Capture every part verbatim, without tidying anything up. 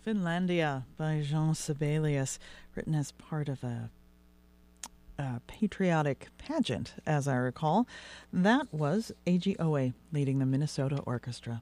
Finlandia by Jean Sibelius, written as part of a, a patriotic pageant, as I recall. That was A G O A leading the Minnesota Orchestra.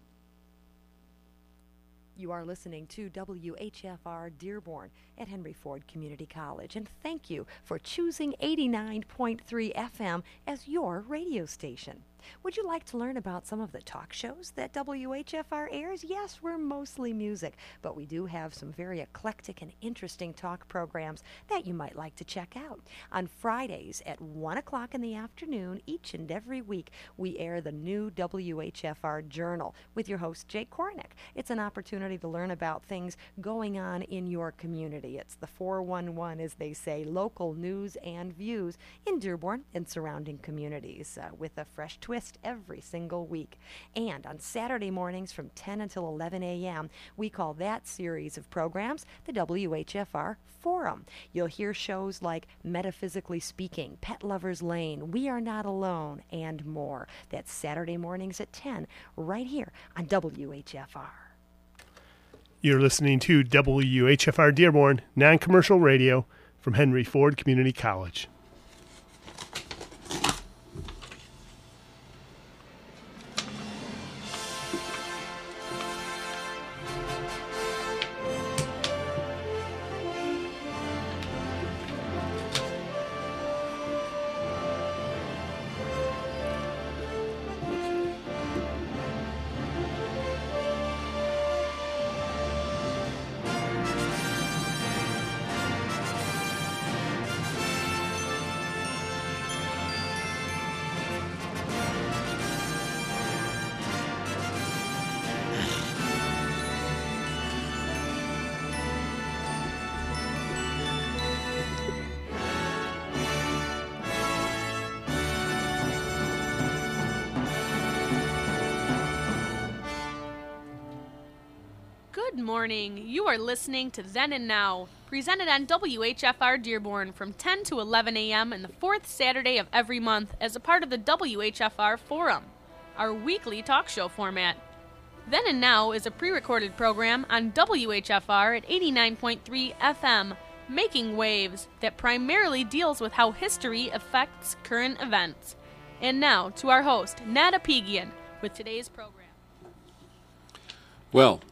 You are listening to W H F R Dearborn at Henry Ford Community College, and thank you for choosing eighty-nine point three F M as your radio station. Would you like to learn about some of the talk shows that W H F R airs? Yes, we're mostly music, but we do have some very eclectic and interesting talk programs that you might like to check out. On Fridays at one o'clock in the afternoon, each and every week, we air the new W H F R Journal with your host, Jake Kornick. It's an opportunity to learn about things going on in your community. It's the four one one, as they say, local news and views in Dearborn and surrounding communities, uh, with a fresh twist every single week. And on Saturday mornings from ten until eleven a.m., we call that series of programs the W H F R Forum. You'll hear shows like Metaphysically Speaking, Pet Lover's Lane, We Are Not Alone, and more. That's Saturday mornings at ten, right here on W H F R. You're listening to W H F R Dearborn, non-commercial radio from Henry Ford Community College. Good morning. You are listening to Then and Now, presented on W H F R Dearborn from ten to eleven a.m. on the fourth Saturday of every month as a part of the W H F R Forum, our weekly talk show format. Then and Now is a pre-recorded program on W H F R at eighty-nine point three F M, Making Waves, that primarily deals with how history affects current events. And now to our host, Nat Apigian, with today's program. Well,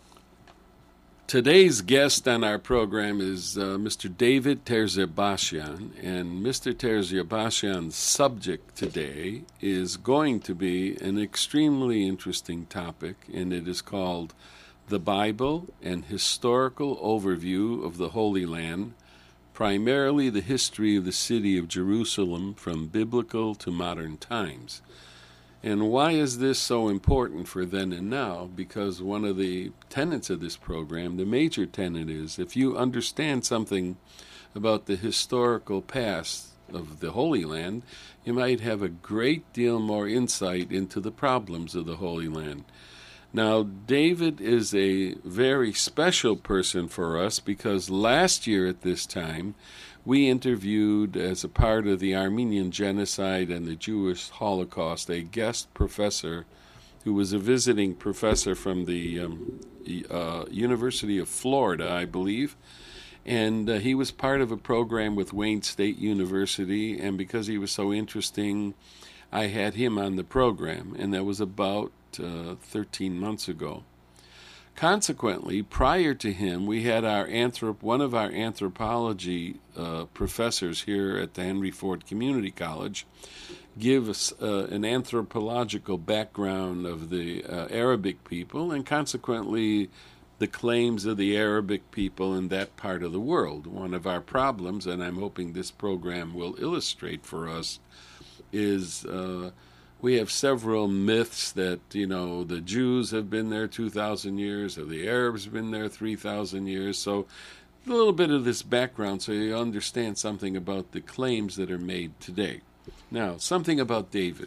today's guest on our program is uh, Mister David Terzebashian, and Mister Terzebashian's subject today is going to be an extremely interesting topic, and it is called The Bible and Historical Overview of the Holy Land, primarily the history of the city of Jerusalem from biblical to modern times. And why is this so important for Then and Now? Because one of the tenets of this program, the major tenet, is if you understand something about the historical past of the Holy Land, you might have a great deal more insight into the problems of the Holy Land. Now, David is a very special person for us because last year at this time, we interviewed, as a part of the Armenian Genocide and the Jewish Holocaust, a guest professor who was a visiting professor from the um, uh, University of Florida, I believe. And uh, he was part of a program with Wayne State University, and because he was so interesting, I had him on the program, and that was about uh, thirteen months ago. Consequently, prior to him, we had our anthrop- one of our anthropology uh, professors here at the Henry Ford Community College give us uh, an anthropological background of the uh, Arabic people, and consequently the claims of the Arabic people in that part of the world. One of our problems, and I'm hoping this program will illustrate for us, is uh, we have several myths that, you know, the Jews have been there two thousand years, or the Arabs have been there three thousand years. So a little bit of this background so you understand something about the claims that are made today. Now, something about David.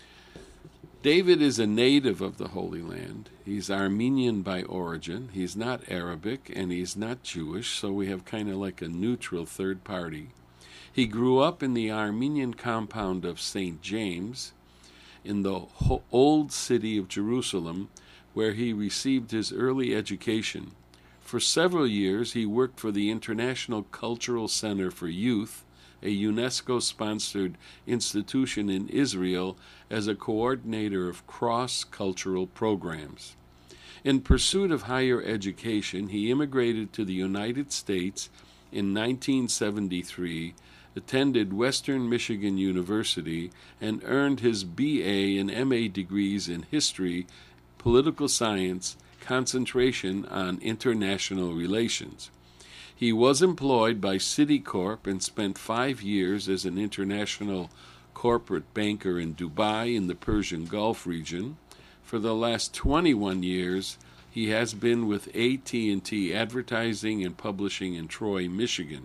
David is a native of the Holy Land. He's Armenian by origin. He's not Arabic, and he's not Jewish, so we have kind of like a neutral third party. He grew up in the Armenian compound of Saint James, in the ho- old city of Jerusalem, where he received his early education For several years, he worked for the International Cultural Center for Youth, a UNESCO-sponsored institution in Israel, as a coordinator of cross-cultural programs. In pursuit of higher education, he immigrated to the United States in nineteen seventy-three, attended Western Michigan University, and earned his B A and M A degrees in history, political science, concentration on international relations. He was employed by Citicorp and spent five years as an international corporate banker in Dubai in the Persian Gulf region. For the last twenty-one years, he has been with A T and T Advertising and Publishing in Troy, Michigan.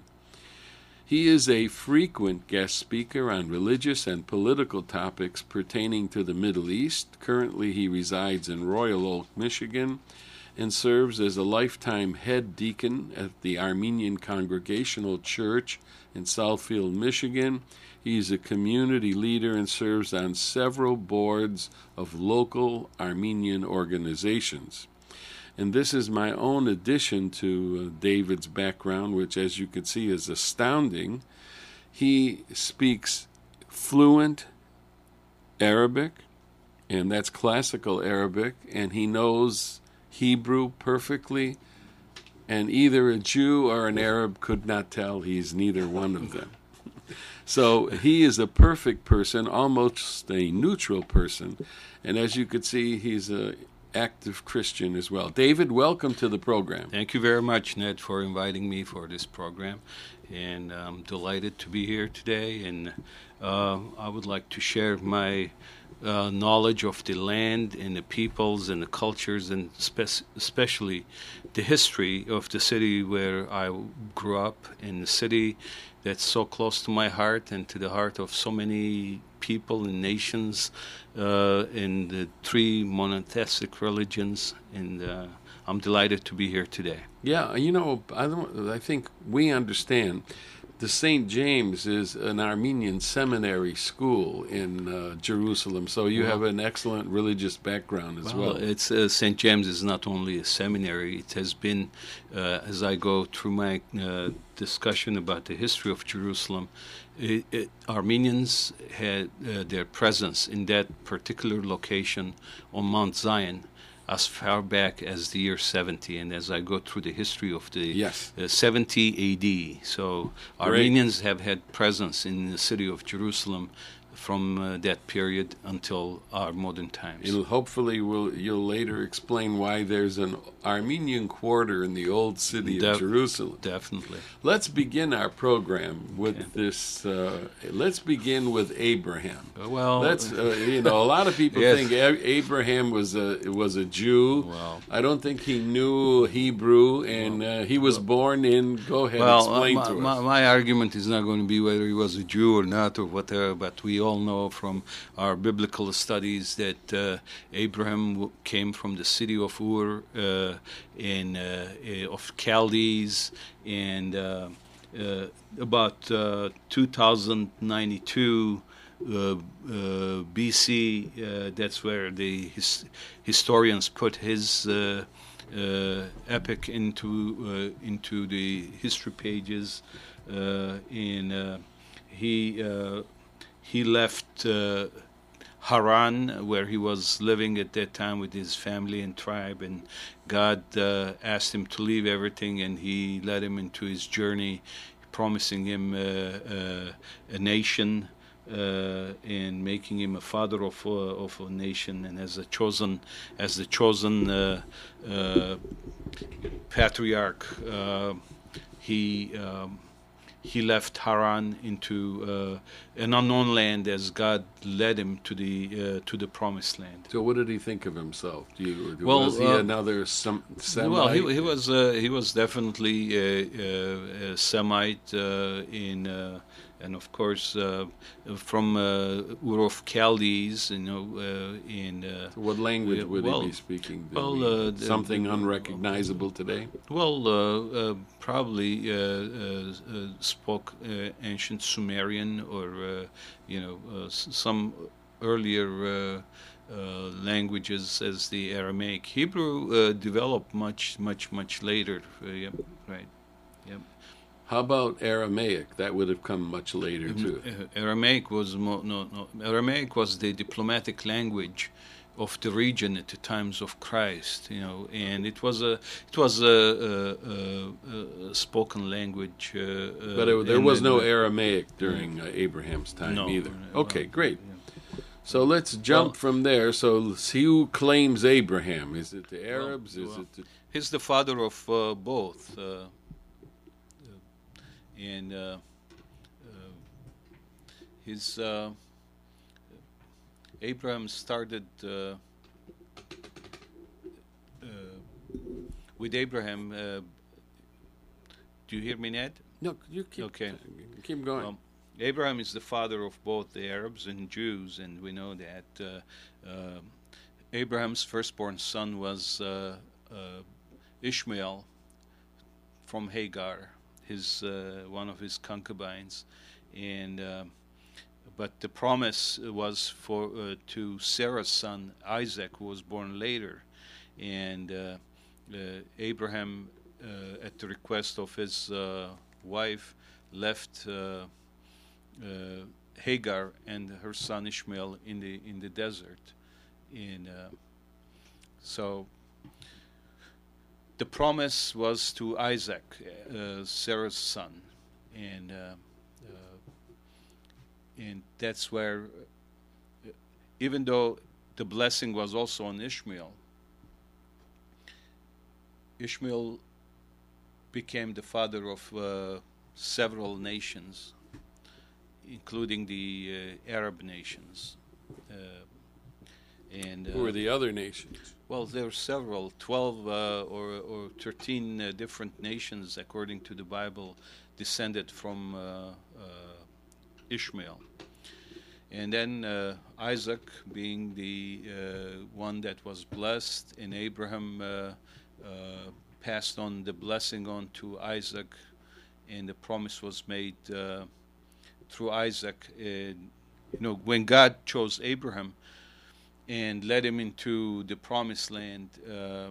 He is a frequent guest speaker on religious and political topics pertaining to the Middle East. Currently, he resides in Royal Oak, Michigan, and serves as a lifetime head deacon at the Armenian Congregational Church in Southfield, Michigan. He's a community leader and serves on several boards of local Armenian organizations. And this is my own addition to uh, David's background, which, as you can see, is astounding. He speaks fluent Arabic, and that's classical Arabic, and he knows Hebrew perfectly, and either a Jew or an Arab could not tell he's neither one of them. So he is a perfect person, almost a neutral person, and as you could see, he's an active Christian as well. David, welcome to the program. Thank you very much, Ned, for inviting me for this program, and I'm delighted to be here today, and uh, I would like to share my Uh, knowledge of the land and the peoples and the cultures, and spe- especially the history of the city where I grew up, in the city that's so close to my heart and to the heart of so many people and nations uh, in the three monotheistic religions. And uh, I'm delighted to be here today. Yeah, you know, I, don't, I think we understand the Saint James is an Armenian seminary school in uh, Jerusalem, so you well, have an excellent religious background as well. well. It's uh, Saint James is not only a seminary; it has been, uh, as I go through my uh, discussion about the history of Jerusalem, it, it, Armenians had uh, their presence in that particular location on Mount Zion as far back as the year seventy, and as I go through the history of the yes. uh, seventy A D. So Armenians Great. have had presence in the city of Jerusalem from uh, that period until our modern times. And hopefully we'll, you'll later explain why there's an Armenian quarter in the old city Def- of Jerusalem. Definitely. Let's begin our program with okay. this. Uh, let's begin with Abraham. Uh, well, let's. Uh, you know, a lot of people yes. think a- Abraham was a was a Jew. Well, I don't think he knew Hebrew, and well, uh, he was well, born in. Go ahead, well, explain uh, to my, us. My argument is not going to be whether he was a Jew or not or whatever, but we all know from our biblical studies that uh, Abraham w- came from the city of Ur uh, in uh, of Chaldees, and uh, uh, about uh, two thousand ninety-two uh, uh, B C. Uh, that's where the his, historians put his uh, uh, epic into uh, into the history pages, uh, and uh, he. Uh, He left uh, Haran, where he was living at that time with his family and tribe, and God uh, asked him to leave everything, and he led him into his journey, promising him uh, uh, a nation uh, and making him a father of, uh, of a nation, and as a chosen, as the chosen uh, uh, patriarch, uh, he. Um, He left Haran into uh, an unknown land as God led him to the uh, to the promised land. So, what did he think of himself? Do you, well, was he uh, another sem- Semite? Well, he, he was uh, he was definitely a, a, a Semite uh, in. Uh, And of course, uh, from uh, Ur of Chaldees, you know, uh, in uh, so what language would well, he be speaking? Did well, he, uh, something uh, unrecognizable today. Well, uh, uh, probably uh, uh, uh, spoke uh, ancient Sumerian, or uh, you know, uh, some earlier uh, uh, languages as the Aramaic. Hebrew uh, developed much, much, much later. Uh, yep, right. Yep. How about Aramaic? That would have come much later too. Uh, Aramaic was mo- no, no. Aramaic was the diplomatic language of the region at the times of Christ, you know, and it was a it was a, a, a, a spoken language. Uh, but it, there was no Aramaic during uh, Abraham's time no, either. No, okay, great. Yeah. So let's jump well, from there. So let's see who claims Abraham. Is it the Arabs? Well, Is well, it the... He's the father of uh, both. Uh, and uh, uh, his uh, Abraham started uh, uh, with Abraham. Uh, do you hear me, Ned? No, you keep, okay. keep going. Well, Abraham is the father of both the Arabs and Jews, and we know that uh, uh, Abraham's firstborn son was uh, uh, Ishmael from Hagar, his uh, one of his concubines, and uh, but the promise was for uh, to Sarah's son Isaac, who was born later, and uh, uh, Abraham, uh, at the request of his uh, wife, left uh, uh, Hagar and her son Ishmael in the in the desert, and uh, so. The promise was to Isaac, uh, Sarah's son, and uh, uh, and that's where, uh, even though the blessing was also on Ishmael, Ishmael became the father of uh, several nations, including the uh, Arab nations. Uh, and uh, Who are the other nations? Well, there are several, twelve uh, or, or thirteen uh, different nations, according to the Bible, descended from uh, uh, Ishmael. And then uh, Isaac, being the uh, one that was blessed, and Abraham uh, uh, passed on the blessing on to Isaac, and the promise was made uh, through Isaac. Uh, you know, when God chose Abraham and led him into the promised land, uh,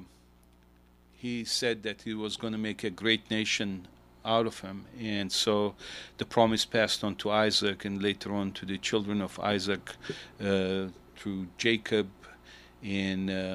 he said that he was going to make a great nation out of him. And so the promise passed on to Isaac, and later on to the children of Isaac uh, through Jacob. And uh,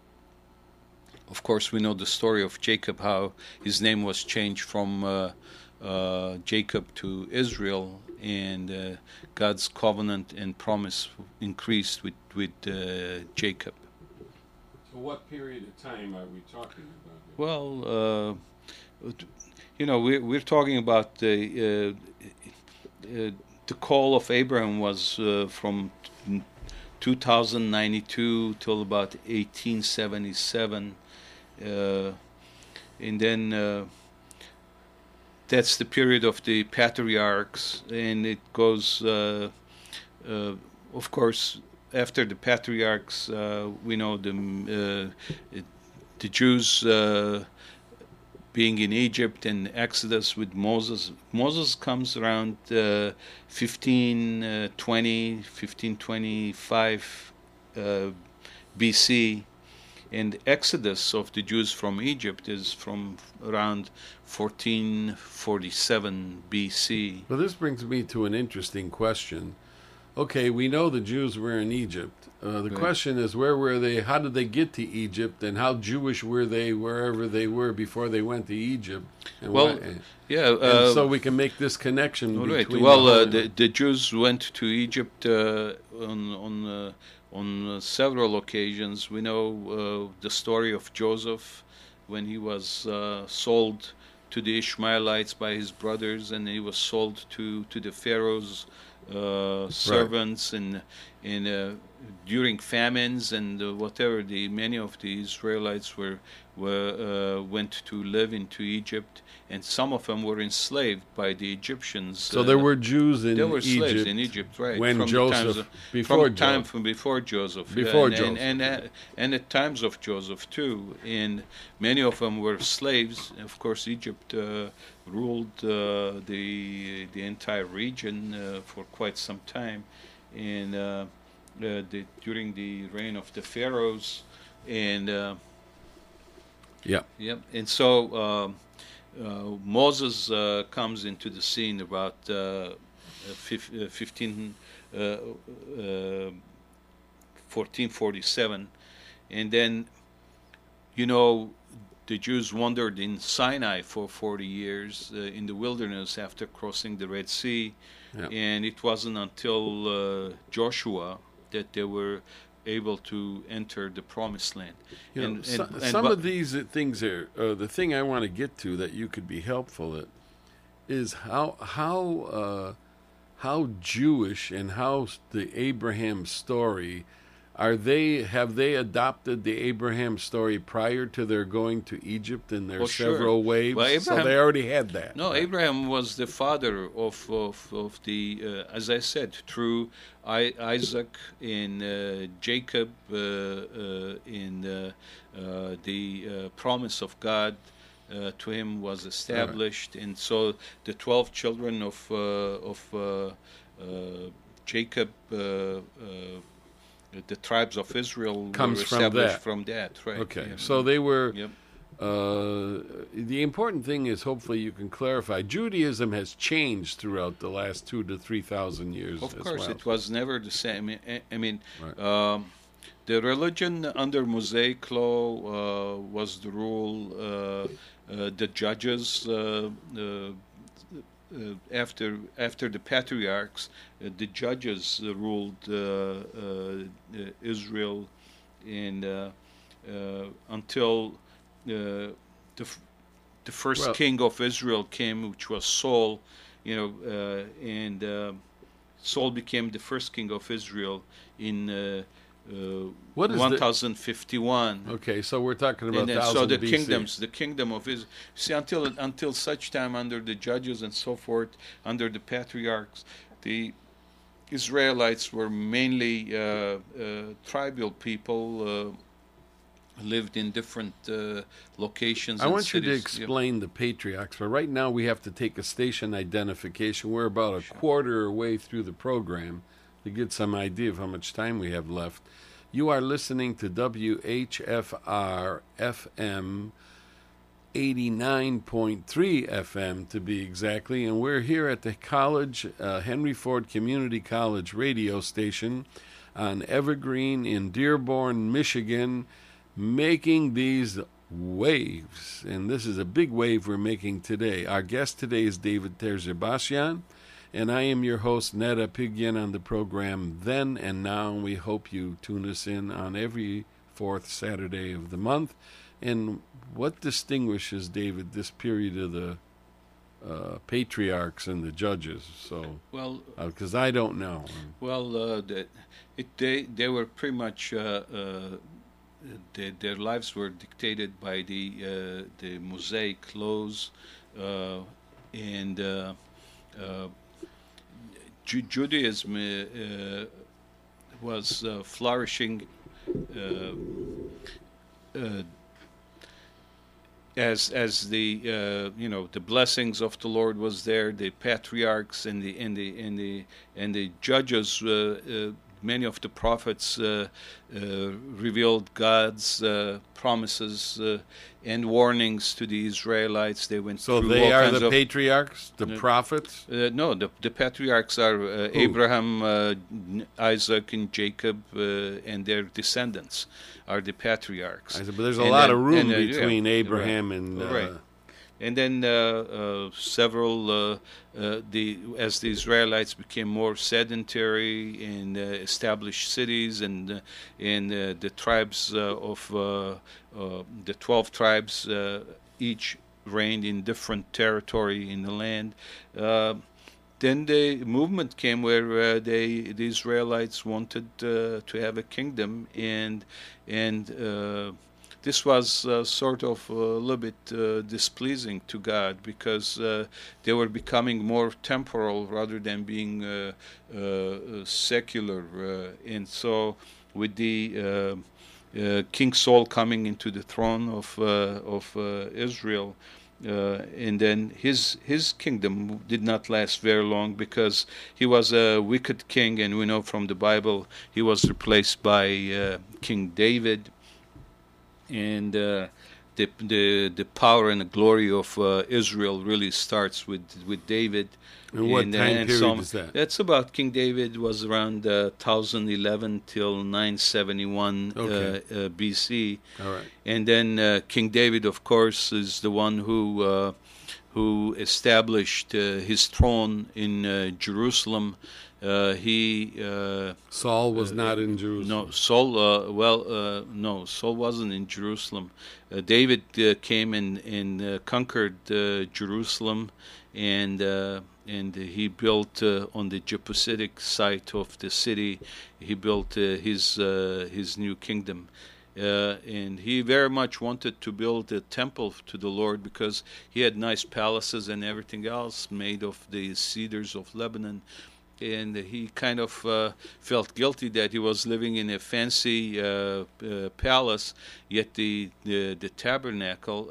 of course we know the story of Jacob, how his name was changed from uh, uh, Jacob to Israel, and uh, God's covenant and promise increased with, with uh, Jacob. So what period of time are we talking about here? Well, uh, you know, we're, we're talking about the, uh, uh, the call of Abraham was uh, from two thousand ninety-two till about eighteen seventy-seven. Uh, and then uh, that's the period of the patriarchs, and it goes, uh, uh, of course, after the patriarchs, uh, we know the uh, it, the Jews uh, being in Egypt and Exodus with Moses. Moses comes around uh, fifteen twenty, fifteen twenty-five uh, B C. And Exodus of the Jews from Egypt is from around fourteen forty-seven B C. Well, this brings me to an interesting question. Okay, we know the Jews were in Egypt. Uh, the Right. question is, where were they? How did they get to Egypt? And how Jewish were they wherever they were before they went to Egypt? And Well, why- and yeah. Uh, so we can make this connection all right. between Well, the, uh, whole- the, the Jews went to Egypt uh, on on uh, on uh, several occasions. We know uh, the story of Joseph when he was uh, sold to the Ishmaelites by his brothers, and he was sold to to the Pharaoh's uh, servants, and and uh, during famines and uh, whatever, the many of the Israelites were were uh, went to live into Egypt, and some of them were enslaved by the Egyptians. so uh, there were Jews in there were Egypt, slaves in Egypt, right? when from the Joseph- times of, before from time Joseph. from before Joseph, Before and, Joseph. and and, uh, and at times of Joseph too, and many of them were slaves. Of course, Egypt uh, ruled uh, the the entire region uh, for quite some time, and uh, the, during the reign of the pharaohs, and uh, Yeah. yeah, and so um, uh, Moses uh, comes into the scene about uh, fif- uh, fifteen, uh, uh, fourteen forty-seven, and then, you know, the Jews wandered in Sinai for forty years uh, in the wilderness after crossing the Red Sea, Yeah. and it wasn't until uh, Joshua that they were able to enter the Promised Land. You know, And- so- and- and some but- of these uh, things are uh, the thing I want to get to that you could be helpful at is how how uh, how Jewish and how the Abraham story are they have they adopted the Abraham story prior to their going to Egypt in their Oh, sure. several waves? Well, so Abraham- they already had that. No, Abraham was the father of of, of the, uh, as I said, through I, Isaac in uh, Jacob uh, uh, in uh, uh, the uh, promise of God uh, to him was established, and so the twelve children of uh, of uh, uh, Jacob. Uh, uh, the tribes of Israel Comes were from established that. from that, right? Okay, yeah. so they were. Yep. Uh, the important thing is, hopefully, you can clarify. Judaism has changed throughout the last two to three thousand years. Of as course, well. it was never the same. I, I mean, Right. um, the religion under Mosaic law uh, was the rule. Uh, uh, the judges, uh, uh, uh, after after the patriarchs, uh, the judges uh, ruled uh, uh, Israel, and uh, uh, until uh, the f- the first Well- king of Israel came, which was Saul, you know, uh, and uh, Saul became the first king of Israel in uh, uh, What is the- ten fifty-one. Okay, so we're talking about And then, thousand so the B C. kingdoms, the kingdom of Israel. See, until until such time, under the judges and so forth, under the patriarchs, the Israelites were mainly uh, uh, tribal people, uh, lived in different uh, locations. I and want you to cities. Yeah. explain the patriarchs, but right now we have to take a station identification. We're about a quarter way through the program to get some idea of how much time we have left. You are listening to W H F R F M eighty-nine point three F M to be exactly, and we're here at the college, uh, Henry Ford Community College radio station on Evergreen in Dearborn, Michigan, making these waves. And this is a big wave we're making today. Our guest today is David Terzebashian, and I am your host, Neda Pigyan, on the program Then and Now. We hope you tune us in on every fourth Saturday of the month. And what distinguishes, David, this period of the uh, patriarchs and the judges? So, Well, because I don't know. well, uh, the, it, they they were pretty much. Uh, uh, Their, their lives were dictated by the uh, the Mosaic laws, uh, and uh, uh, Ju- Judaism uh, uh, was uh, flourishing uh, uh, as as the uh, you know the blessings of the Lord was there. The patriarchs and the and the and the and the judges. Uh, uh, Many of the prophets uh, uh, revealed God's uh, promises uh, and warnings to the Israelites. They went So through they all are kinds the of, patriarchs, the Uh, prophets? Uh, no, the, the patriarchs are uh, Abraham, uh, Isaac, and Jacob, uh, and their descendants are the patriarchs. I said, but there's a And lot then- of room and, uh, yeah, between right. Abraham and... Uh, Right. And then uh, uh, several, uh, uh, the as the Israelites became more sedentary and uh, established cities, and uh, and uh, the tribes uh, of uh, uh, the twelve tribes uh, each reigned in different territory in the land. Uh, then the movement came where uh, they the Israelites wanted uh, to have a kingdom, and and uh, this was uh, sort of a little bit uh, displeasing to God, because uh, they were becoming more temporal rather than being uh, uh, secular, uh, and so with the uh, uh, King Saul coming into the throne of uh, of uh, Israel, uh, and then his his kingdom did not last very long because he was a wicked king, and we know from the Bible he was replaced by uh, King David. And uh, the the the power and the glory of uh, Israel really starts with with David. And what and, time and period some, is that? That's about King David was around uh, one thousand eleven till nine seventy-one Okay. uh, uh, B C. All right. And then uh, King David, of course, is the one who uh, who established uh, his throne in uh, Jerusalem. Uh, he uh, Saul was not in Jerusalem. no Saul. Uh, well, uh, no, Saul wasn't in Jerusalem. Uh, David uh, came and and uh, conquered uh, Jerusalem, and uh, and he built uh, on the Jebusitic site of the city. He built uh, his uh, his new kingdom. Uh, and he very much wanted to build a temple to the Lord because he had nice palaces and everything else made of the cedars of Lebanon. And he kind of uh, felt guilty that he was living in a fancy uh, uh, palace, yet the the, the tabernacle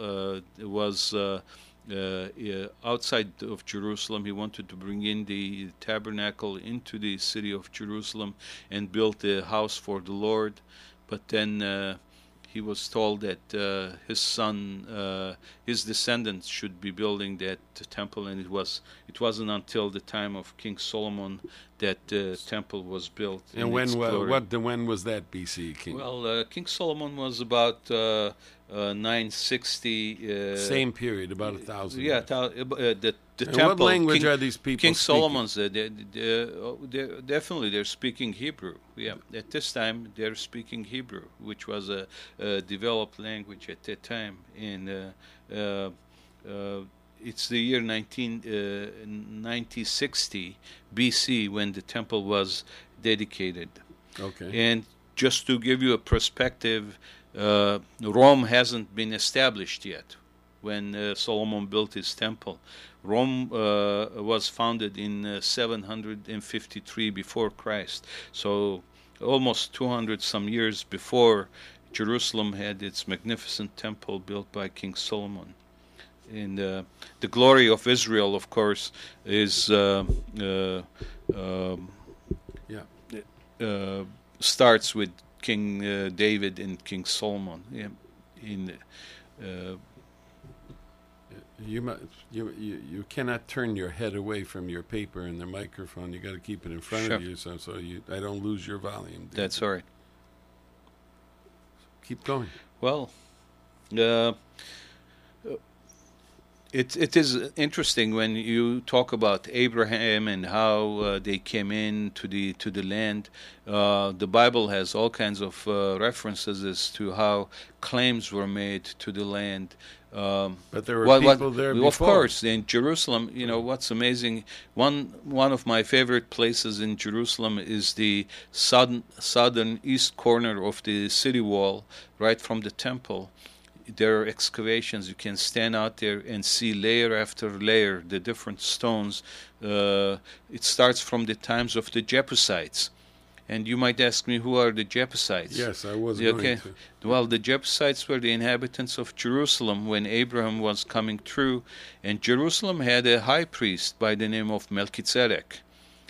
uh, uh, was uh, uh, outside of Jerusalem. He wanted to bring in the tabernacle into the city of Jerusalem and build a house for the Lord. But then uh, he was told that uh, his son, uh, his descendants, should be building that temple, and it was it wasn't until the time of King Solomon that the uh, temple was built. And when wa- what the when was that B C, King? Well, uh, King Solomon was about uh, uh, nine sixty. Uh, Same period, about a thousand. Yeah, years. ta- uh, the the And temple. what language King, are these people King speaking? Solomon's. Uh, they, they, uh, they're, definitely, they're speaking Hebrew. Yeah, at this time they're speaking Hebrew, which was a, a developed language at that time. And uh, uh, uh, it's the year nineteen ninety sixty B C when the temple was dedicated. Okay. And just to give you a perspective, uh, Rome hasn't been established yet when uh, Solomon built his temple. Rome uh, was founded in uh, seven hundred fifty-three before Christ, so almost two hundred some years before Jerusalem had its magnificent temple built by King Solomon. And uh, the glory of Israel, of course, is uh, uh, um, yeah. uh, starts with King uh, David and King Solomon. Yeah, in uh, You, mu- you you you cannot turn your head away from your paper and the microphone. You got to keep it in front Sure. of you, so so you I don't lose your volume. That's all right. Keep going. Well, uh, it it is interesting when you talk about Abraham and how uh, they came in to the to the land. Uh, the Bible has all kinds of uh, references as to how claims were made to the land. Um, But there were what- what- people there Of before. course, in Jerusalem, you know what's amazing. One one of my favorite places in Jerusalem is the southern southern east corner of the city wall, right from the temple. There are excavations. You can stand out there and see layer after layer the different stones. Uh, it starts from the times of the Jebusites. And you might ask me, who are the Jebusites? Yes, I was Yeah, going okay. to. Well, the Jebusites were the inhabitants of Jerusalem when Abraham was coming through, and Jerusalem had a high priest by the name of Melchizedek,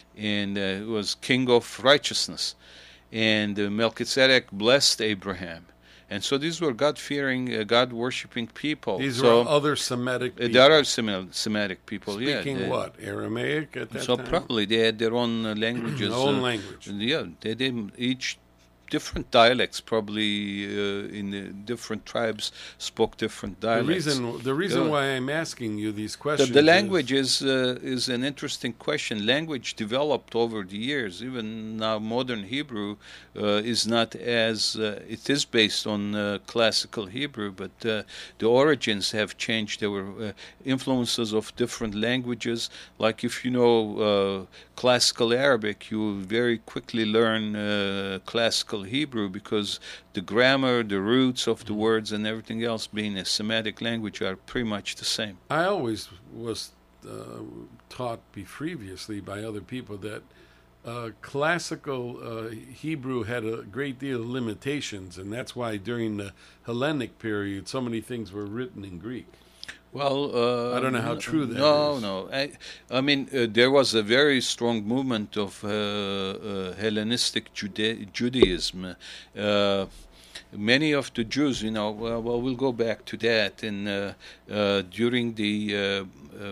and uh, he was king of righteousness. And uh, Melchizedek blessed Abraham, and so these were God-fearing, uh, God-worshiping people. These so, were other Semitic uh, people. there are Semi- Semitic people, Speaking yeah. they- what? Aramaic at that so time? probably they had their own uh, languages. Own uh, language. Yeah, they did each different dialects. Probably uh, in the different tribes spoke different The dialects. reason the reason Yeah. why I'm asking you these the, questions the is- language is uh, is an interesting question. Language developed over the years. Even now, modern Hebrew uh, is not as uh, it is based on uh, classical Hebrew, but uh, the origins have changed. There were uh, influences of different languages. Like if you know uh, classical Arabic, you very quickly learn uh, classical Hebrew because the grammar, the roots of the words, and everything else being a Semitic language are pretty much the same. I always was uh, taught be previously by other people that uh, classical uh, Hebrew had a great deal of limitations, and that's why during the Hellenic period so many things were written in Greek. Well, uh, I don't know how true that no, is. No, no. I, I mean, uh, there was a very strong movement of uh, uh, Hellenistic Juda- Judaism. Uh, many of the Jews, you know, well, well we'll go back to that. And uh, uh, during the uh, uh,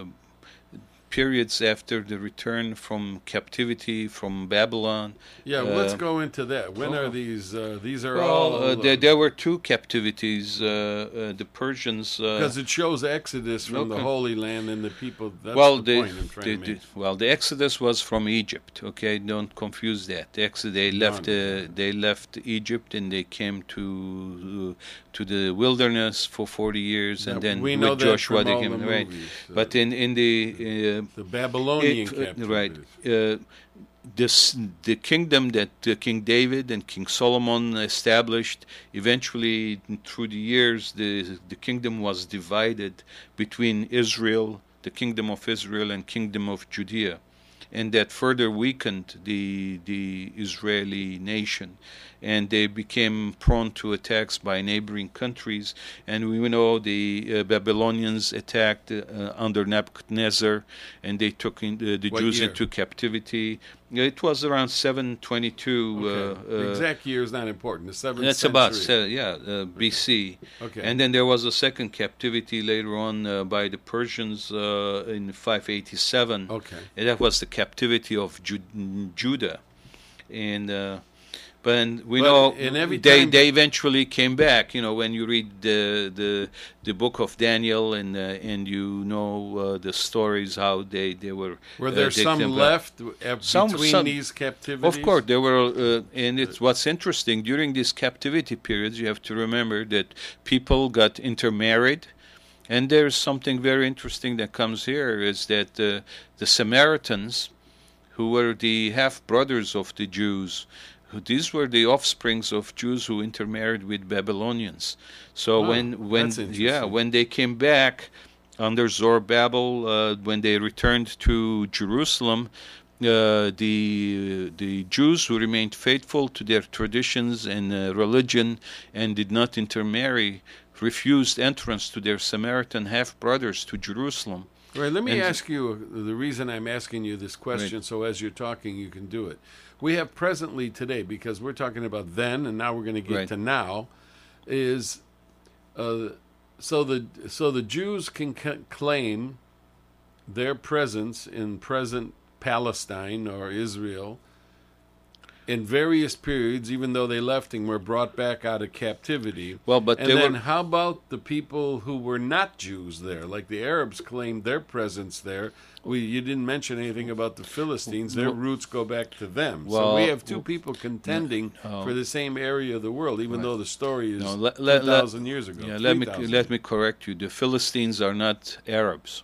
periods after the return from captivity from Babylon. Yeah, well, uh, let's go into that. When oh. are these? Uh, these are well, all. uh, there, there were two captivities. Uh, uh, the Persians. Because Uh, it shows Exodus from okay. the Holy Land and the people. That's well, the, the, point I'm trying the, to the make. well, the Exodus was from Egypt. Okay, don't confuse that. The Exodus, they left. no. Uh, they left Egypt and they came to uh, to the wilderness for forty years, and Now, then we with know that Joshua from they all came. the Right, movies, uh, but in in the uh, The Babylonian it, uh, captivity. right. Uh, this the kingdom that uh, King David and King Solomon established. Eventually, through the years, the the kingdom was divided between Israel, the kingdom of Israel, and kingdom of Judea, and that further weakened the the Israeli nation, and they became prone to attacks by neighboring countries. And we know the uh, Babylonians attacked uh, under Nebuchadnezzar, and they took in, uh, the What Jews year? into captivity. It was around seven twenty-two. Okay. Uh, the uh, exact year is not important. The seventh that's century. about se- yeah uh, B C. Okay. And then there was a second captivity later on uh, by the Persians uh, in five eighty-seven. Okay. And that was the captivity of Ju- Judah, and uh, but we But know in every they time- they eventually came back. You know, when you read the the the book of Daniel and uh, and you know uh, the stories how they they were. Were uh, there they some came back. left uh, Some- between some- these captivities? Of course, there were, uh, and it's what's interesting during these captivity periods. You have to remember that people got intermarried, and there's something very interesting that comes here is that uh, the Samaritans, who were the half brothers of the Jews, who, these were the offsprings of Jews who intermarried with Babylonians. So Wow, when when that's interesting. yeah when they came back under Zorobabel, uh, when they returned to Jerusalem. Uh, the the Jews who remained faithful to their traditions and uh, religion and did not intermarry refused entrance to their Samaritan half brothers to Jerusalem. Right, let me And- ask you uh, the reason I'm asking you this question, so as you're talking, you can do it. We have presently today, because we're talking about then, and now we're going to get Right. to now, is uh, so the so the Jews can c- claim their presence in present Palestine or Israel in various periods, even though they left and were brought back out of captivity. Well, but And they then were how about the people who were not Jews there? Like the Arabs claimed their presence there. We You didn't mention anything about the Philistines. Their Well- roots go back to them. so Well, we have two people contending no. for the same area of the world, even though the story is No, let- let- two thousand years ago. Yeah, let me three thousand. let me correct you. The Philistines are not Arabs.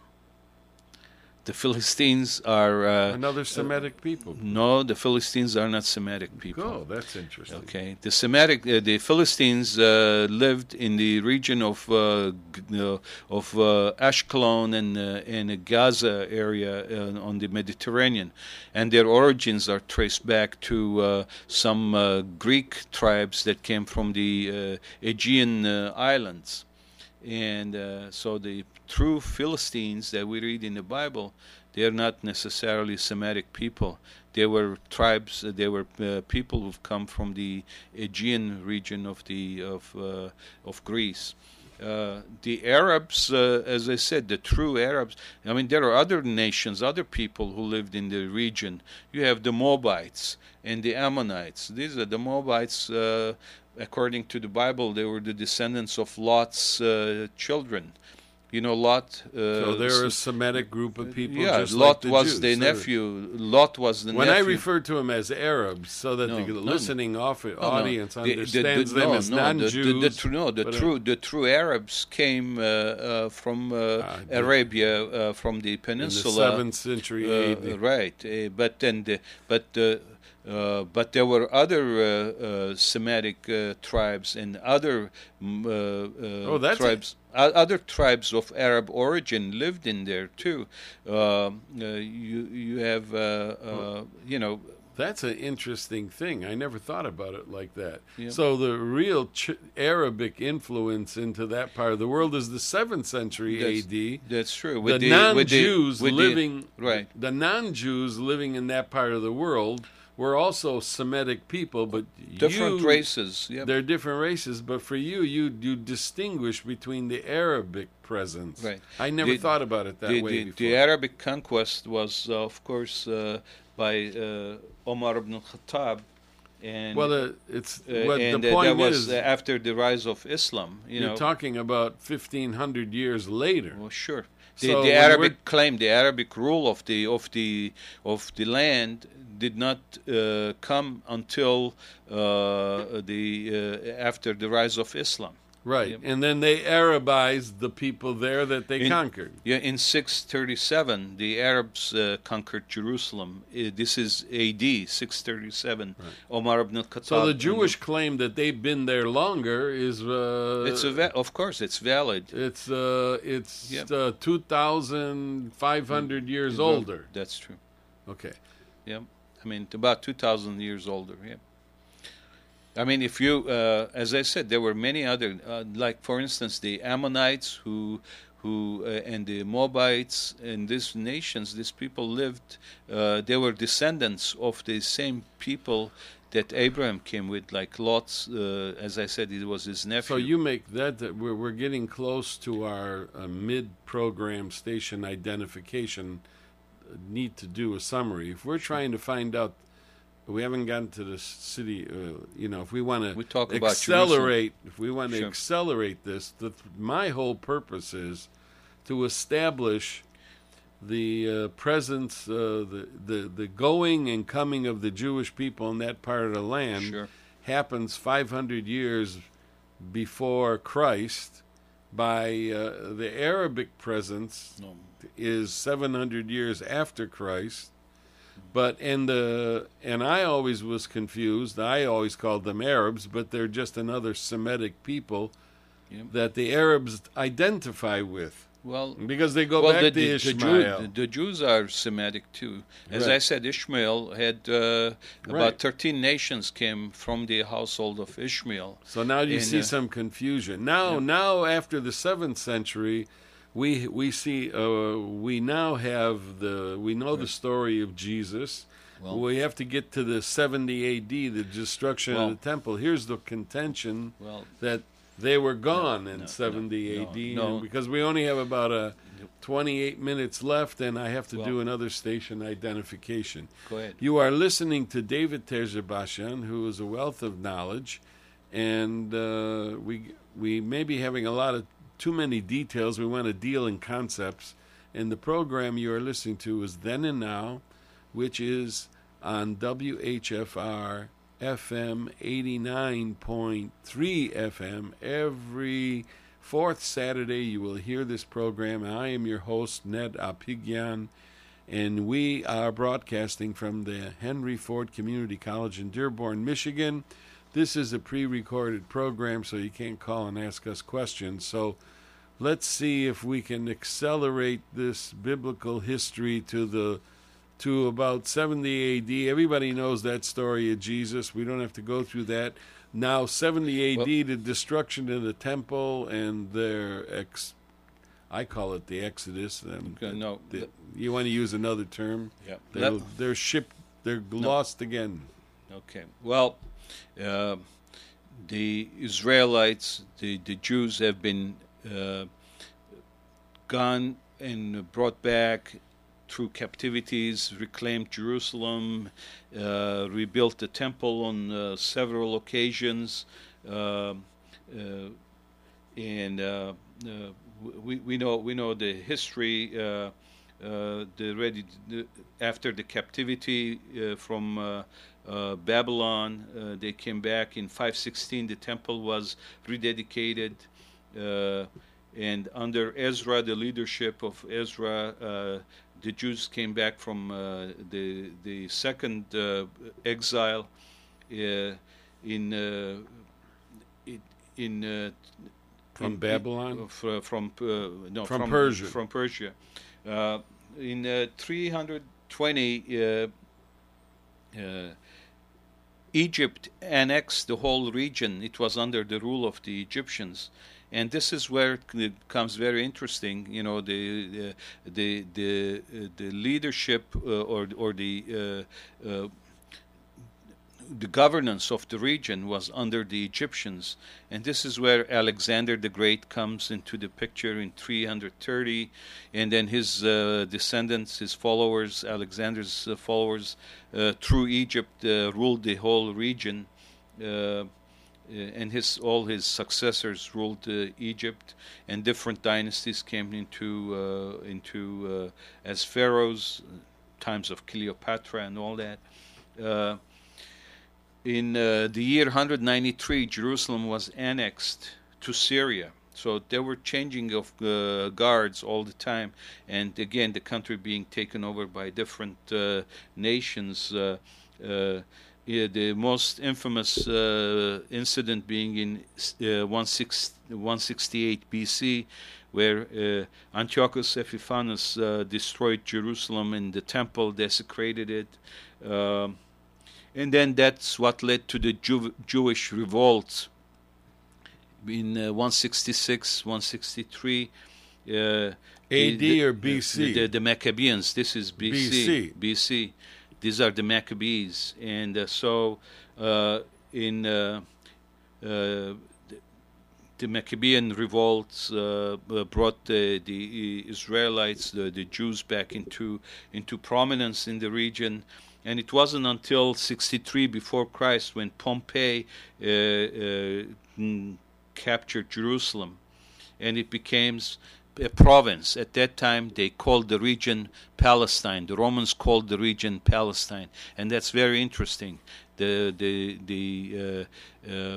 The Philistines are uh, Another Semitic people. no. The Philistines are not Semitic people. Oh, that's interesting. Okay, the Semitic, uh, the Philistines uh, lived in the region of uh, g- uh, of uh, Ashkelon and uh, and Gaza area uh, on the Mediterranean, and their origins are traced back to uh, some uh, Greek tribes that came from the uh, Aegean uh, islands, and uh, so the true Philistines that we read in the Bible, they are not necessarily Semitic people. They were tribes. Uh, they were uh, people who've come from the Aegean region of the of uh, of Greece. Uh, the Arabs, uh, as I said, the true Arabs. I mean, there are other nations, other people who lived in the region. You have the Moabites and the Ammonites. These are the Moabites. Uh, according to the Bible, they were the descendants of Lot's uh, children. You know, Lot. Uh, So they're a s- Semitic group of people. yeah, just Lot like the was Jews. the So nephew. Lot was the When I nephew. refer to them as Arabs, so that No, the no, listening off- No, no. audience The- the- the- understands them no, as no, the- non-Jews. The, the, tr- no, the but, uh, true the true Arabs came uh, uh, from uh, Ah, the- Arabia, uh, from the in the peninsula. seventh century uh, A D. right, uh, but then the but uh, uh, but there were other uh, uh, Semitic uh, tribes and other mm, uh, uh, Oh, that's tribes. o- Other tribes of Arab origin lived in there too. Um, uh, you you have uh, uh, you know. That's an interesting thing. I never thought about it like that. Yeah. So the real ch- Arabic influence into that part of the world is the seventh century That's, A D. That's true. The, With the, non-Jews with the, with living, the, right. the non-Jews living in that part of the world were also Semitic people, but different you, races. Yep. They're different races, but for you, you you distinguish between the Arabic presence. Right. I never The- thought about it that the, way the, before. the Arabic conquest was, uh, of course, uh, by uh, Omar ibn al-Khattab. And, well, uh, it's uh, what and the uh, point that was is. uh, after the rise of Islam. You You're know, talking about fifteen hundred years later. well, sure. The, So the when Arabic we're- claim, the Arabic rule of the of the of the land did not uh, come until uh, the uh, after the rise of Islam. Right. Yep. And then they Arabized the people there that they In- conquered. Yeah, in six thirty-seven, the Arabs uh, conquered Jerusalem. Uh, this is A D six thirty-seven. Omar ibn al-Khattab. So the and Jewish claim that they've been there longer is uh, It's a va- of course it's valid. it's uh, it's Yep. uh, two thousand five hundred years older. That's true. Okay. Yeah, I mean about two thousand years older. Yeah. I mean, if you, uh, as I said, there were many other, uh, like for instance, the Ammonites who, who, uh, and the Moabites, and these nations, these people lived. Uh, they were descendants of the same people that Abraham came with, like Lot's. Uh, as I said, it was his nephew. So you make that, that we're, we're getting close to our uh, mid-program station identification. Uh, need to do a summary. If we're trying to find out, we haven't gotten to the city. Uh, you know, if we want We to talk about accelerate, if we want to Sure. accelerate this, the, my whole purpose is to establish the uh, presence, uh, the, the the going and coming of the Jewish people in that part of the land Sure. happens five hundred years before Christ. By uh, the Arabic presence No. is seven hundred years after Christ. But and the and I always was confused. I always called them Arabs, but they're just another Semitic people Yep. that the Arabs identify with Well, because they go well, back the, to the, the, Ishmael. Jew, the, the Jews are Semitic too. As Right. I said, Ishmael had uh, about Right. thirteen nations came from the household of Ishmael. So now you And, see uh, some confusion. Now, yeah. now after the seventh century, we we see uh, we now have the we know the story of Jesus. Well- we have to get to the seventy A D, the destruction Well- of the temple. Here's the contention Well, that they were gone in no, seventy no, A D, no. and because we only have about a twenty-eight minutes left, and I have to Well- do another station identification. go ahead. You are listening to David Terzebashian, who is a wealth of knowledge, and uh, we we may be having a lot of too many details. We want to deal in concepts, and the program you are listening to is Then and Now, which is on W H F R F M eighty-nine point three F M every fourth Saturday. You will hear this program. I am your host, Ned Apigyan. And we are broadcasting from the Henry Ford Community College in Dearborn, Michigan. This is a pre-recorded program, so you can't call and ask us questions. So let's see if we can accelerate this biblical history to the to about seventy A D. Everybody knows that story of Jesus. We don't have to go through that. Now, seventy A D, the destruction of the temple and their ex. I call it the Exodus. Um, Okay, no, the- th- you want to use another term? Yeah. They're, Let- they're shipped. They're lost again. Okay. Well, uh, the Israelites, the, the Jews have been uh, gone and brought back through captivities, reclaimed Jerusalem, uh, rebuilt the temple on uh, several occasions, uh, uh, and uh, uh, we we know we know the history. Uh, uh, the ready the, after the captivity uh, from uh, uh, Babylon, uh, they came back in five sixteen. The temple was rededicated, uh, and under Ezra, the leadership of Ezra, uh, the Jews came back from uh, the the second uh, exile uh, in uh, it, in. Uh, From in- Babylon? uh, fr- from uh, no From from Persia. from Persia. Uh, in uh, three hundred twenty, uh, uh, Egypt annexed the whole region. It was under the rule of the Egyptians. And this is where it becomes very interesting. You know, the the the the, the leadership uh, or or the uh, uh, the governance of the region was under the Egyptians, and this is where Alexander the Great comes into the picture in three hundred thirty, and then his uh, descendants, his followers, Alexander's uh, followers, uh, through Egypt uh, ruled the whole region. Uh, and his all his successors ruled uh, Egypt, and different dynasties came into uh, into uh, as pharaohs, times of Cleopatra and all that. Uh, in uh, the year one hundred ninety-three, Jerusalem was annexed to Syria. So there were changing of uh, guards all the time, and again the country being taken over by different uh, nations. Uh, uh, Yeah, the most infamous uh, incident being in uh, one sixty-eight B C, where uh, Antiochus Epiphanes uh, destroyed Jerusalem and the temple, desecrated it. Um, and then that's what led to the Jew- Jewish revolts in uh, one sixty-six, one sixty-three. Uh, A D the, or B C? The, the, the Maccabees. This is B C. B C. B C. These are the Maccabees, and uh, so uh, in uh, uh, the, the Maccabean revolts uh, brought the, the Israelites, the, the Jews, back into into prominence in the region, and it wasn't until sixty-three before Christ when Pompey uh, uh, captured Jerusalem, and it became a province. At that time they called the region Palestine. The Romans called the region Palestine, and that's very interesting. The the the uh, uh,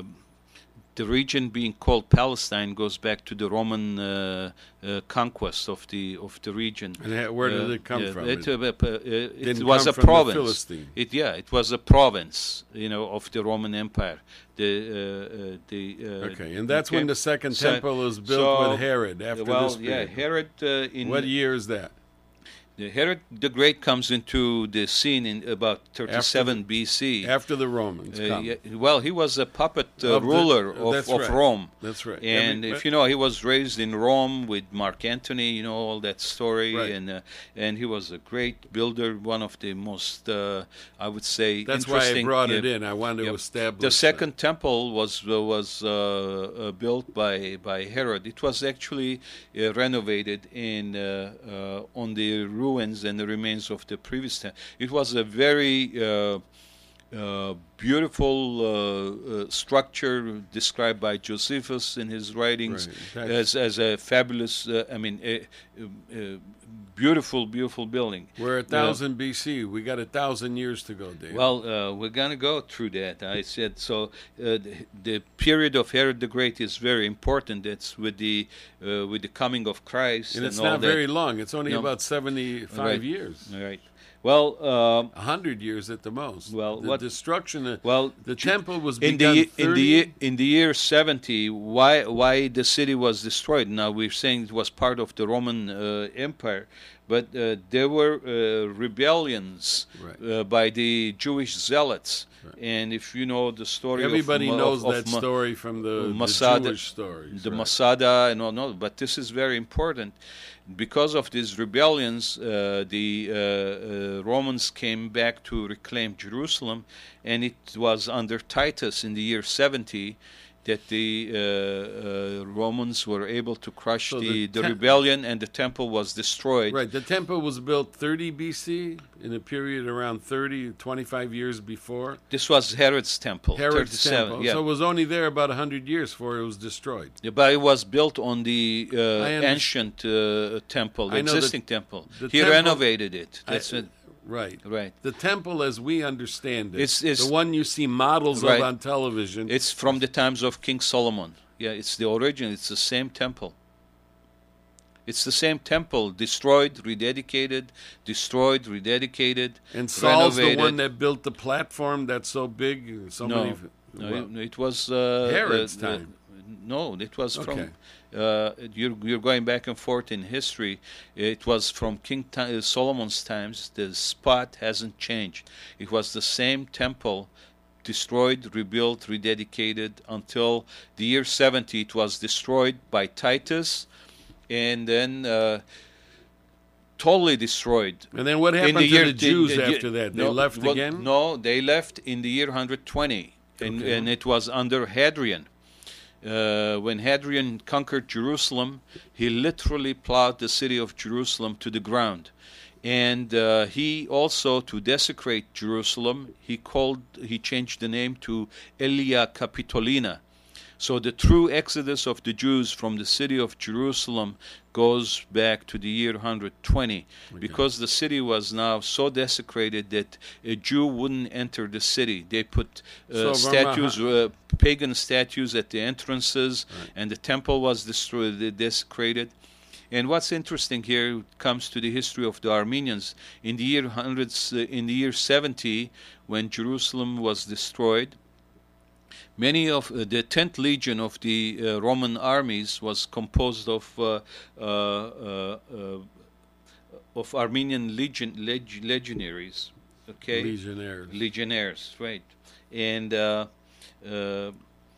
the region being called Palestine goes back to the Roman uh, uh, conquest of the of the region. And where did uh, it come uh, from? It, It, uh, uh, it didn't was come a from the province. Philistine. It yeah, it was a province, you know, of the Roman Empire. The uh, uh, the uh, okay, and that's okay. when the second So- temple was built so, with Herod. After well, this yeah, period. Herod uh, in What year is that? the Herod the Great comes into the scene in about thirty-seven B C. After the Romans Uh, come. yeah, well, he was a puppet uh, Of the- ruler uh, of, that's of right. Rome. That's right. And Every- if you know, he was raised in Rome with Mark Antony, you know, all that story. Right. And uh, and he was a great builder, one of the most, uh, I would say, That's why I interesting. brought it uh, in. I wanted to Yep. establish The that. second temple was uh, was uh, uh, built by by Herod. It was actually uh, renovated in uh, uh, on the ruins and the remains of the previous temple. It was a very uh, uh, beautiful uh, uh, structure described by Josephus in his writings Right. That's- as as a fabulous. Uh, I mean, a, a, a beautiful, beautiful building. We're a Uh, thousand B C. We got a thousand years to go, Dave. Well, uh, we're going to go through that. I said so. Uh, the, the period of Herod the Great is very important. It's with the uh, with the coming of Christ, and it's all not that. very long. It's only No. about seventy-five Right. years. All right. Well, um, A hundred years at the most. Well, the what- destruction. Of, well, the Ju- temple was in begun the ye- in the thirty year, in the year seventy. Why why the city was destroyed? Now we're saying it was part of the Roman uh, Empire, but uh, there were uh, rebellions Right. uh, by the Jewish zealots. And if you know the story, Everybody of, Ma- knows of, that of Ma- story from the, the Masada, Jewish stories. the right. Masada and all. No, but this is very important. Because of these rebellions, uh, the uh, uh, Romans came back to reclaim Jerusalem, and it was under Titus in the year seventy that the uh, uh, Romans were able to crush So the, the the tem- rebellion, and the temple was destroyed. Right. The temple was built thirty B C in a period around thirty, twenty-five years before. This was Herod's temple, Herod's thirty-seven. temple. Yeah. So it was only there about one hundred years before it was destroyed. Yeah, but it was built on the uh, I under- ancient uh, temple, the I know the- existing temple. the He temple- renovated it. I- That's it. Right. Right. The temple, as we understand it, It's- it's- the one you see models Right. of on television. It's from the times of King Solomon. Yeah, it's the origin. It's the same temple. It's the same temple, destroyed, rededicated, destroyed, rededicated, and Saul's the renovated. one that built the platform that's so big. So no, many. no, well, it, it was uh, Herod's uh, time. uh, no, it was Okay. from. Uh, you're you're going back and forth in history. It was from King Ti- Solomon's times. The spot hasn't changed. It was the same temple, destroyed, rebuilt, rededicated until the year seventy. It was destroyed by Titus, and then uh, totally destroyed. And then what In happened the to year- the Jews the- the- after that? They no, left well, again? No, they left in the year one hundred twenty, and, Okay. and it was under Hadrian. Uh, when Hadrian conquered Jerusalem, he literally plowed the city of Jerusalem to the ground. And uh, he also, to desecrate Jerusalem, he called, he changed the name to Aelia Capitolina. So the true exodus of the Jews from the city of Jerusalem goes back to the year one hundred twenty, because the city was now so desecrated that a Jew wouldn't enter the city. They put uh, So, statues, uh, pagan statues at the entrances, and the temple was destroyed, desecrated. And what's interesting here comes to the history of the Armenians. In the year hundreds, uh, in the year seventy, when Jerusalem was destroyed, many of uh, the tenth legion of the uh, Roman armies was composed of uh, uh, uh, uh, of Armenian legion leg- legionaries. Okay, Legionnaires. legionnaires, right? And uh, uh,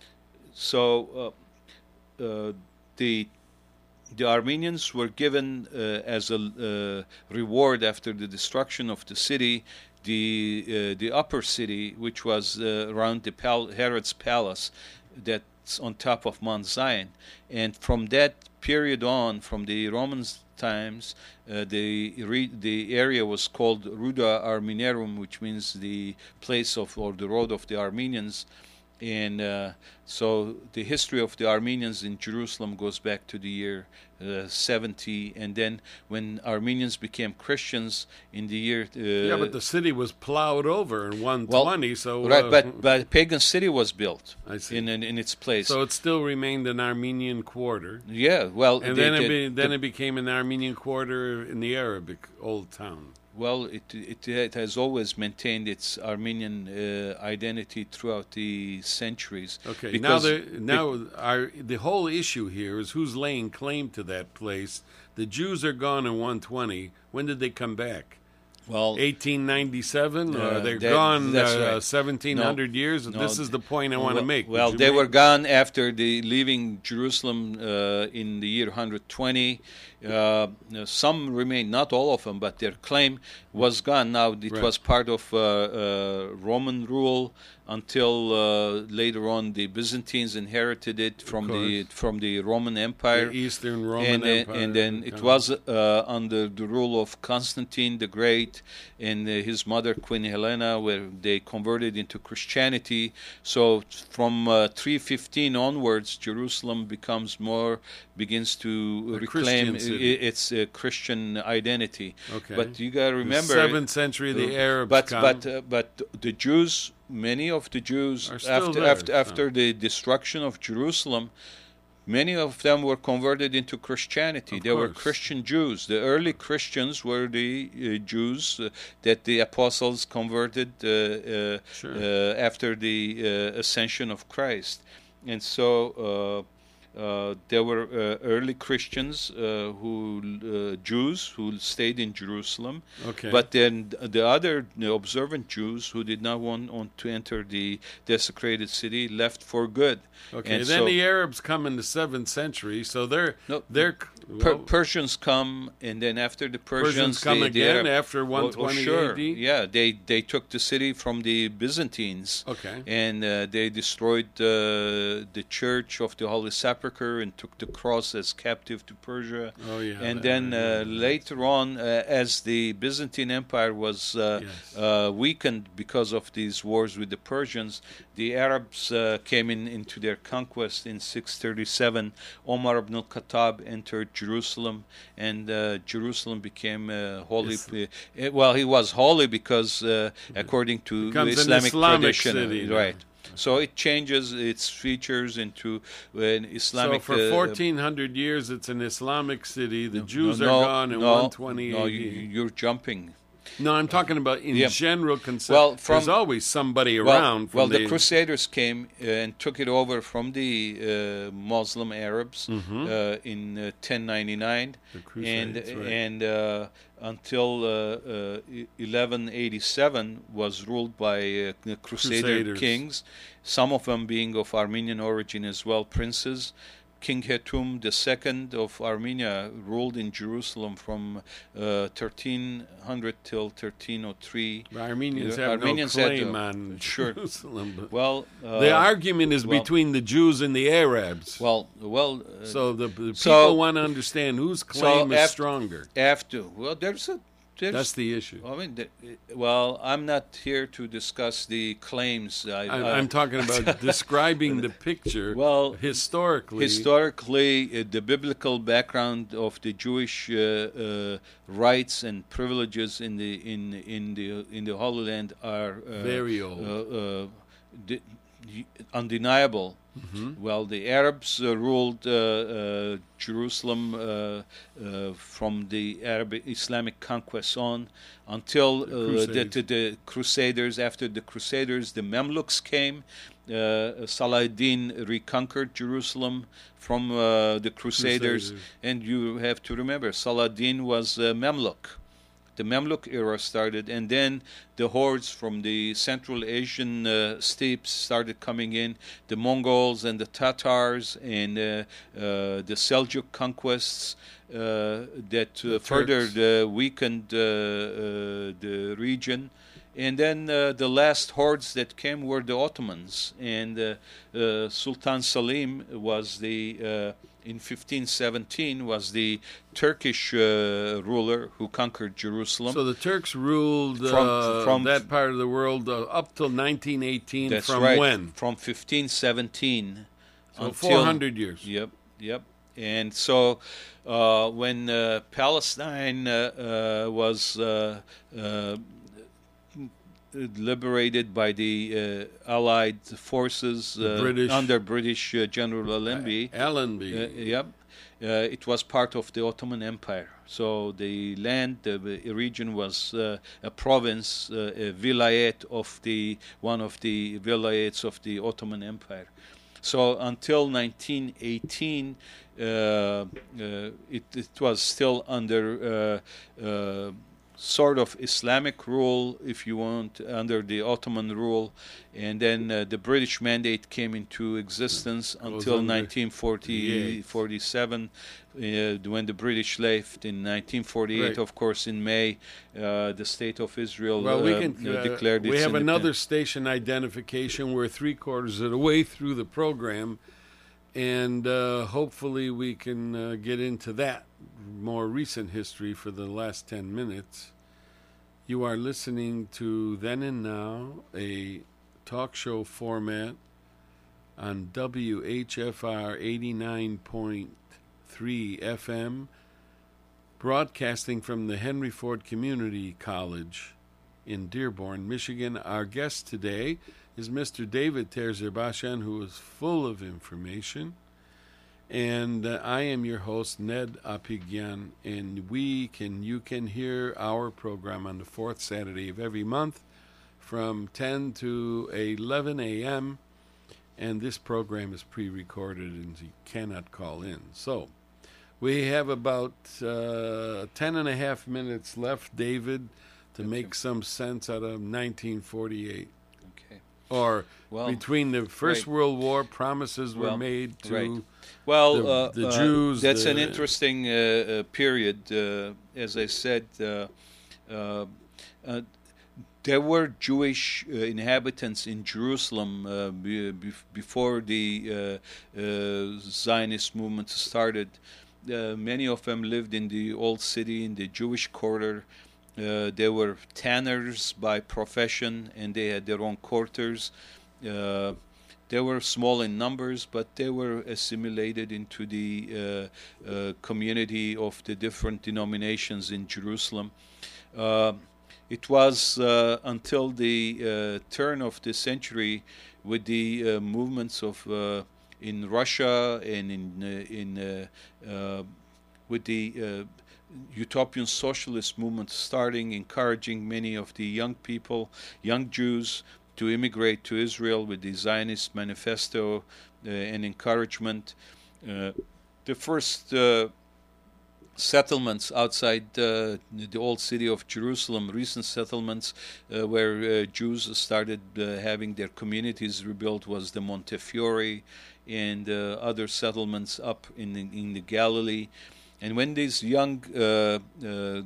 so uh, uh, the the Armenians were given uh, as a uh, reward after the destruction of the city, the uh, the upper city, which was uh, around the pal- Herod's palace, that's on top of Mount Zion. And from that period on, from the Romans' times, uh, the re- the area was called Ruda Armeniarum, which means the place of, or the road of the Armenians. And uh, so the history of the Armenians in Jerusalem goes back to the year uh, seventy, and then when Armenians became Christians in the year uh, Yeah, but the city was plowed over in one well, twenty, so right, uh, but but a pagan city was built I see. in in, in its place. so it still remained an Armenian quarter, yeah, well, and the- then it the- be, then the- it became an Armenian quarter in the Arabic Old Town. Well, it, it it has always maintained its Armenian uh, identity throughout the centuries. Okay, because now the now our the whole issue here is who's laying claim to that place. The Jews are gone in one twenty. When did they come back? well, eighteen ninety-seven, or Uh, they're that- gone that's uh, right. seventeen hundred No, years. no, This is the point I want to well, make. Well, Would you they make- were gone after the leaving Jerusalem uh, in the year one hundred twenty. Uh, some remained, not all of them, but their claim was gone. Now it Right. was part of uh, uh, Roman rule until uh, later on the Byzantines inherited it from the course. from the Roman Empire. the Eastern Roman and then, Empire. and then it Yeah. was uh, under the rule of Constantine the Great and uh, his mother Queen Helena, where they converted into Christianity. So from uh, three fifteen onwards, Jerusalem becomes more begins to A reclaim Christian city. i- its uh, Christian identity. Okay. But you got to The remember, seventh century, the uh, Arabs but come. but uh, but the Jews, many of the Jews Are still after there, after so. after the destruction of Jerusalem, many of them were converted into Christianity. Of they were course. Christian Jews. The early Christians were the uh, Jews uh, that the apostles converted uh, uh, Sure. uh, after the uh, ascension of Christ, and so. Uh, uh, there were uh, early Christians uh, who uh, Jews who stayed in Jerusalem, Okay. but then the other the observant Jews who did not want, want to enter the desecrated city left for good. Okay, And then so the Arabs come in the seventh century, so they're No, they're Per- well, Persians come, and then after the Persians, Persians come the, the again Arab- after Oh, one oh, twenty sure. A D. Yeah, they they took the city from the Byzantines. Okay. And uh, they destroyed uh, the church of the Holy Sepulchre and took the cross as captive to Persia. Oh, yeah, And that- then I uh, remember that. later on, uh, as the Byzantine Empire was uh, Yes. uh, weakened because of these wars with the Persians, the Arabs uh, came in into their conquest in six thirty-seven. Omar ibn al-Khattab entered Jerusalem, and uh, Jerusalem became uh, holy. Yes. Uh, well, he was holy because, uh, according to Becomes an Islamic, Islamic tradition, city uh, now. right? So it changes its features into an Islamic. so for uh, fourteen hundred years, it's an Islamic city. The Jews no, are gone in no, one twenty No, A D. you, you're jumping. No, I'm talking about in Yeah. general concept. Well, from- There's always somebody Well, around. From well, the, the Crusaders came uh, and took it over from the uh, Muslim Arabs uh, in uh, ten ninety-nine, The Crusades, and right. and uh, until uh, uh, eleven eighty-seven was ruled by uh, the Crusader Crusaders. kings, some of them being of Armenian origin as well, princes. King Hetum the Second of Armenia ruled in Jerusalem from uh, thirteen hundred till thirteen oh three. The Armenians The have Armenians no had claim to- on sure. Jerusalem. But Well, uh, the argument is well- between the Jews and the Arabs. well, well. Uh, so the, the so- people want to understand whose claim is af- stronger. after well, there's a there's, That's the issue. I mean, the, well, I'm not here to discuss the claims. I, I'm, uh, I'm talking about describing the picture. Well, historically, Historically, uh, the biblical background of the Jewish uh, uh, rights and privileges in the in in the in the Holy Land are uh, Very old. uh, uh, de- undeniable. Well, the Arabs uh, ruled uh, uh, Jerusalem uh, uh, from the Arab Islamic conquest on until uh, the, Crusades. the, the Crusaders. After the Crusaders, the Mamluks came. Uh, Saladin reconquered Jerusalem from uh, the Crusaders. Crusaders. And you have to remember, Saladin was a Mamluk. The Mamluk era started, and then the hordes from the Central Asian uh, steppes started coming in. The Mongols and the Tatars and uh, uh, the Seljuk conquests uh, that uh, further uh, weakened uh, uh, the region. And then uh, the last hordes that came were the Ottomans, and uh, uh, Sultan Salim was the uh, in fifteen seventeen was the Turkish uh, ruler who conquered Jerusalem. So the Turks ruled uh, From- from- that part of the world uh, up till nineteen eighteen. That's from right. when? From fifteen seventeen So until four hundred years. Yep, yep. And so uh, when uh, Palestine uh, uh, was uh, uh, liberated by the uh, Allied forces The uh, British. under British uh, General Allenby, Allenby. uh, yep, uh, it was part of the Ottoman Empire. So the land, the, the region was uh, a province, uh, a vilayet of the one of the vilayets of the Ottoman Empire. So until nineteen eighteen, uh, uh, it, it was still under uh, uh, sort of Islamic rule, if you want, under the Ottoman rule, and then uh, the British Mandate came into existence until under nineteen forty, forty-seven, uh, when the British left. In nineteen forty-eight, Right. of course, in May, uh, the State of Israel Well, we uh, can. uh, Uh, declared we its have another independence. station identification. We're three quarters of the way through the program, and uh, hopefully we can uh, get into that more recent history for the last ten minutes. You are listening to Then and Now, a talk show format on W H F R eighty-nine point three F M, broadcasting from the Henry Ford Community College in Dearborn, Michigan. Our guest today is Mister David Terzebashian, who is full of information. And uh, I am your host, Ned Apigyan, and we can you can hear our program on the fourth Saturday of every month from ten to eleven a.m., and this program is pre-recorded and you cannot call in. So we have about uh, ten and a half minutes left, David, to Okay. make some sense out of nineteen forty-eight. Okay. Or Well, between the First right. World War, promises were Well, made to right. Well, the- uh, the uh, Jews, that's an the- interesting uh, uh, period. Uh, as I said, uh, uh, uh, there were Jewish uh, inhabitants in Jerusalem uh, be, be, before the uh, uh, Zionist movement started. Uh, many of them lived in the old city, in the Jewish quarter. Uh, they were tanners by profession, and they had their own quarters. Uh, they were small in numbers, but they were assimilated into the uh, uh, community of the different denominations in Jerusalem. Uh, it was uh, until the uh, turn of the century, with the uh, movements of uh, in Russia and in uh, in uh, uh, with the uh, utopian socialist movement starting, encouraging many of the young people, young Jews, to immigrate to Israel with the Zionist manifesto uh, and encouragement. Uh, the first uh, settlements outside uh, the old city of Jerusalem, recent settlements uh, where uh, Jews started uh, having their communities rebuilt, was the Montefiore and uh, other settlements up in the, in the Galilee. And when these young uh, uh,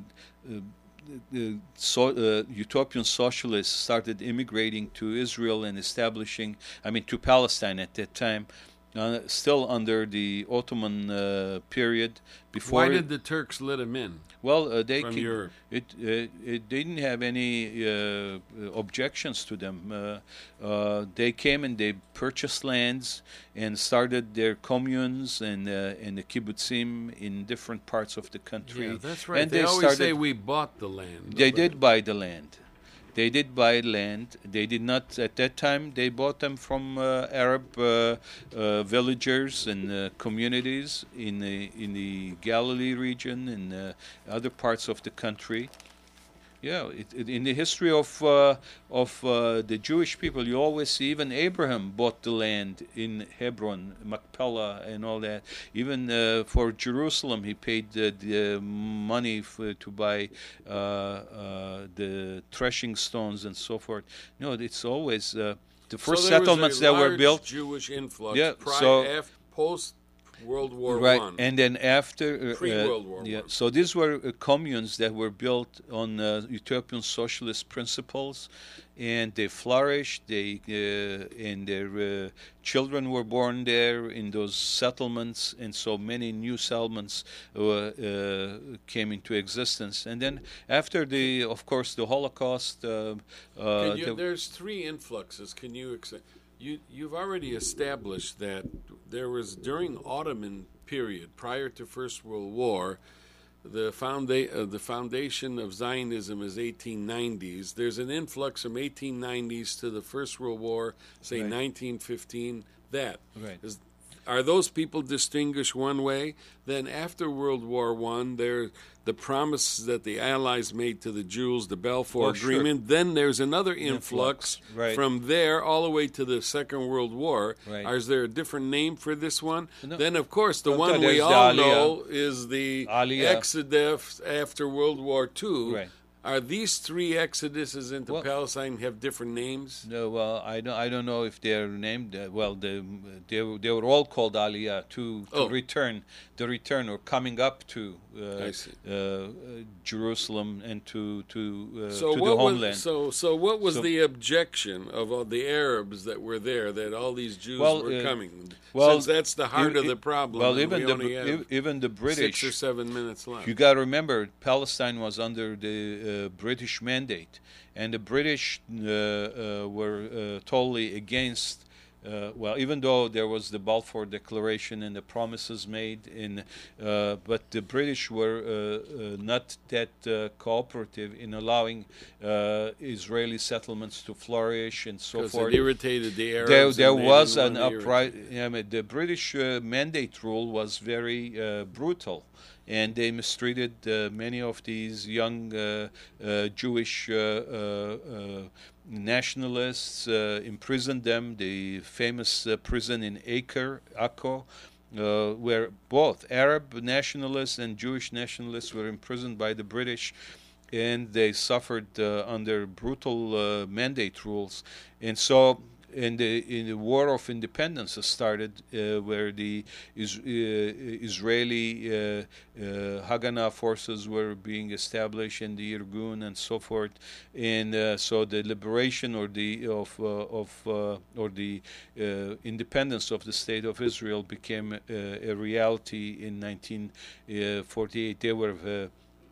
uh, so, uh, utopian socialists started immigrating to Israel and establishing, I mean, to Palestine at that time, Uh, still under the Ottoman uh, period. Before Why it, did the Turks let him in? well, uh, they from ca- Europe? It, uh, it didn't have any uh, objections to them. Uh, uh, they came and they purchased lands and started their communes and uh, and the kibbutzim in different parts of the country. Yeah, that's right. And they, they always started, say we bought the land. They but- did buy the land. They did buy land. They did not, at that time, they bought them from uh, Arab uh, uh, villagers and uh, communities in the, in the Galilee region and uh, other parts of the country. Yeah, it, it, in the history of uh, of uh, the Jewish people, you always see even Abraham bought the land in Hebron, Machpelah, and all that. Even uh, for Jerusalem, he paid the, the money for, to buy uh, uh, the threshing stones and so forth. No, it's always uh, the first so there settlements was a that were large built. Jewish influx. Yeah, prior, so- af, post World War Right, One. and then after uh, Pre-World uh, War yeah, One. so these were uh, communes that were built on uh, utopian socialist principles, and they flourished. They uh, and their uh, children were born there in those settlements, and so many new settlements uh, uh, came into existence. And then after the, of course, the Holocaust. Uh, uh, Can you, the- there's three influxes. Can you ex- you you've already established that there was during Ottoman period prior to First World War, the founda- uh, the foundation of Zionism is eighteen nineties. There's an influx from eighteen nineties to the First World War, say Right. nineteen fifteen. That Right. is. Are those people distinguished one way? Then after World War One, there the promises that the Allies made to the Jews, the Balfour Oh, sure. Agreement. Then there's another influx, Influx, right. from there all the way to the Second World War. Right. Is there a different name for this one? No. Then, of course, the No, one there's we the all Aliyah. know is the Aliyah. Exodus after World War Two. Right. Are these three exoduses into Well- Palestine have different names? No, well, I don't. I don't know if they're named. Uh, well, the, they were- they were all called Aliyah to, to Oh. return, the return or coming up to uh, I see. uh, uh, Jerusalem and to to uh, So to what the was homeland. so so what was So- the objection of all the Arabs that were there that all these Jews Well, were uh, coming? well, Since that's the heart e- of e- the problem. Well, and even we the only Br- have e- even the British. six or seven minutes left. You got to remember, Palestine was under the uh, British mandate, and the British uh, uh, were uh, totally against. Uh, well, even though there was the Balfour Declaration and the promises made, in, uh, but the British were uh, uh, not that uh, cooperative in allowing uh, Israeli settlements to flourish and so Because forth. it irritated the Arabs. There, and there they was didn't an want to upright. irritate- I mean, the British uh, mandate rule was very uh, brutal, and they mistreated uh, many of these young uh, uh, Jewish uh, uh, uh, nationalists, uh, imprisoned them. The famous uh, prison in Acre, Akko, uh, where both Arab nationalists and Jewish nationalists were imprisoned by the British, and they suffered uh, under brutal uh, mandate rules. And so in the in the War of Independence started, uh, where the is, uh, Israeli uh, uh, Haganah forces were being established, and the Irgun and so forth, and uh, so the liberation or the of uh, of uh, or the uh, independence of the state of Israel became uh, a reality in nineteen forty-eight. They were uh,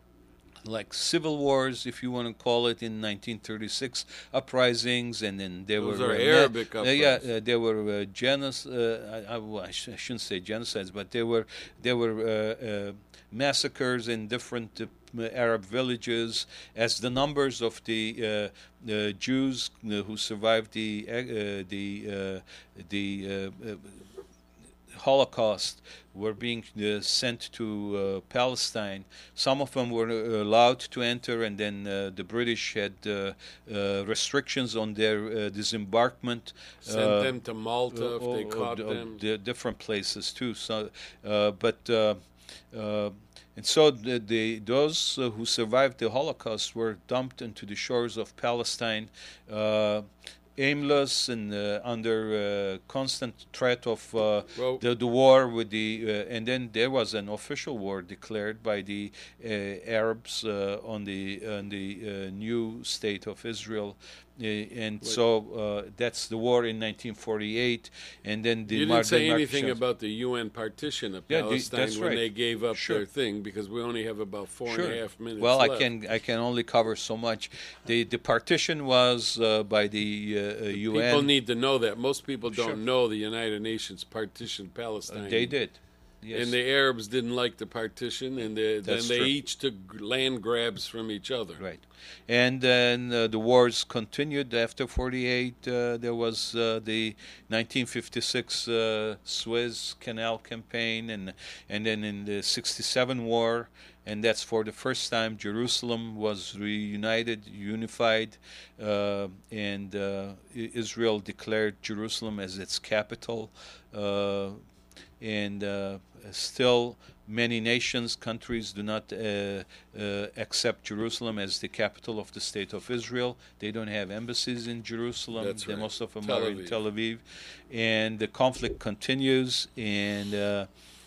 like civil wars, if you want to call it, in nineteen thirty-six, uprisings, and then there Those were are uh, Arabic uh, yeah, uprisings. uh, there were uh, genocides. Uh, I, I, well, I, sh- I shouldn't say genocides, but there were there were uh, uh, massacres in different uh, Arab villages. As the numbers of the uh, the Jews uh, who survived the uh, the uh, the uh, uh, Holocaust were being uh, sent to uh, Palestine. Some of them were uh, allowed to enter, and then uh, the British had uh, uh, restrictions on their uh, disembarkment. Sent uh, them to Malta if they uh, caught uh, them. The different places too. So, uh, but uh, uh, and so the, the those uh, who survived the Holocaust were dumped into the shores of Palestine. Uh, aimless and uh, under uh, constant threat of uh, Well- the, the war with the uh, and then there was an official war declared by the uh, Arabs uh, on the on the uh, new state of Israel. Uh, and so uh, that's the war in nineteen forty-eight, and then the You mar- didn't say the anything marches- about the U N partition of Yeah, the- Palestine that's when right. they gave up Sure. their thing, because we only have about four and a half minutes Well, left. I can I can only cover so much. The the partition was uh, by the uh, uh, U N. People need to know that. Most people don't Sure. know the United Nations partitioned Palestine. Uh, they did. Yes. And the Arabs didn't like the partition, and they, then That's they true. each took land grabs from each other. Right. And then uh, the wars continued after forty-eight. Uh, there was uh, the nineteen fifty-six uh, Suez Canal campaign, and and then in the sixty-seven war, and that's for the first time Jerusalem was reunited, unified, uh, and uh, I- Israel declared Jerusalem as its capital. Uh, and uh, still many nations, countries do not uh, uh, accept Jerusalem as the capital of the state of Israel. They don't have embassies in Jerusalem. That's They- right. Most of them Tel are in Aviv. Tel Aviv. And the conflict continues, and uh,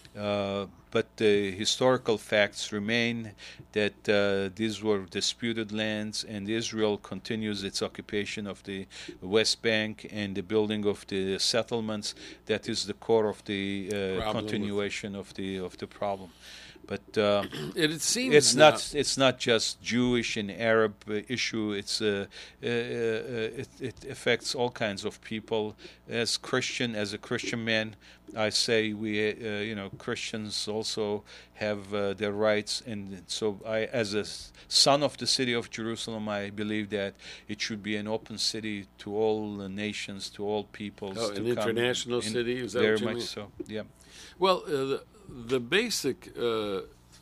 uh, but the historical facts remain that uh, these were disputed lands, and Israel continues its occupation of the West Bank and the building of the settlements. That is the core of the uh, Problem with- continuation of the of the problem. But uh, It, it seems it's now- not it's not just Jewish and Arab uh, issue. It's uh, uh, uh, it, it affects all kinds of people. As Christian, as a Christian man, I say we uh, you know Christians also have uh, their rights, and so I, as a s- son of the city of Jerusalem, I believe that it should be an open city to all the nations, to all peoples. Oh, to an come international in- city? Is that very what you much mean? so? Yeah. Well, uh, the, the basic uh,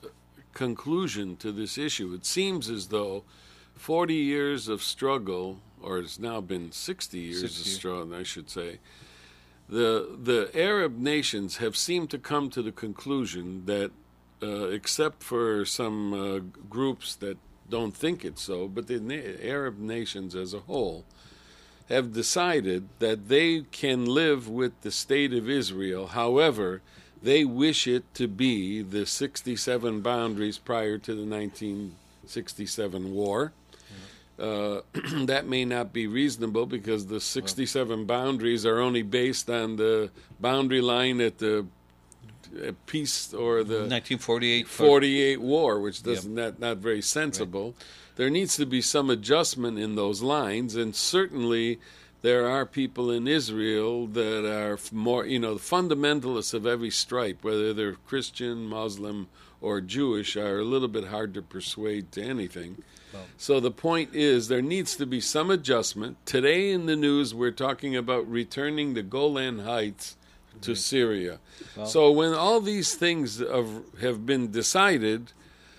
conclusion to this issue, it seems as though forty years of struggle, or it's now been sixty years sixty. of struggle, I should say, the the Arab nations have seemed to come to the conclusion that, uh, except for some uh, groups that don't think it's so, but the na- Arab nations as a whole have decided that they can live with the state of Israel. However, they wish it to be the sixty-seven boundaries prior to the nineteen sixty-seven war. Uh, that may not be reasonable because the sixty-seven boundaries are only based on the boundary line at the uh, peace or the nineteen forty-eight. forty-eight war, which doesn't not, not very sensible. There needs to be some adjustment in those lines, and certainly there are people in Israel that are f- more, you know, the fundamentalists of every stripe, whether they're Christian, Muslim, or Jewish, are a little bit hard to persuade to anything. So the point is there needs to be some adjustment. Today in the news, we're talking about returning the Golan Heights to Syria. So when all these things have, have been decided,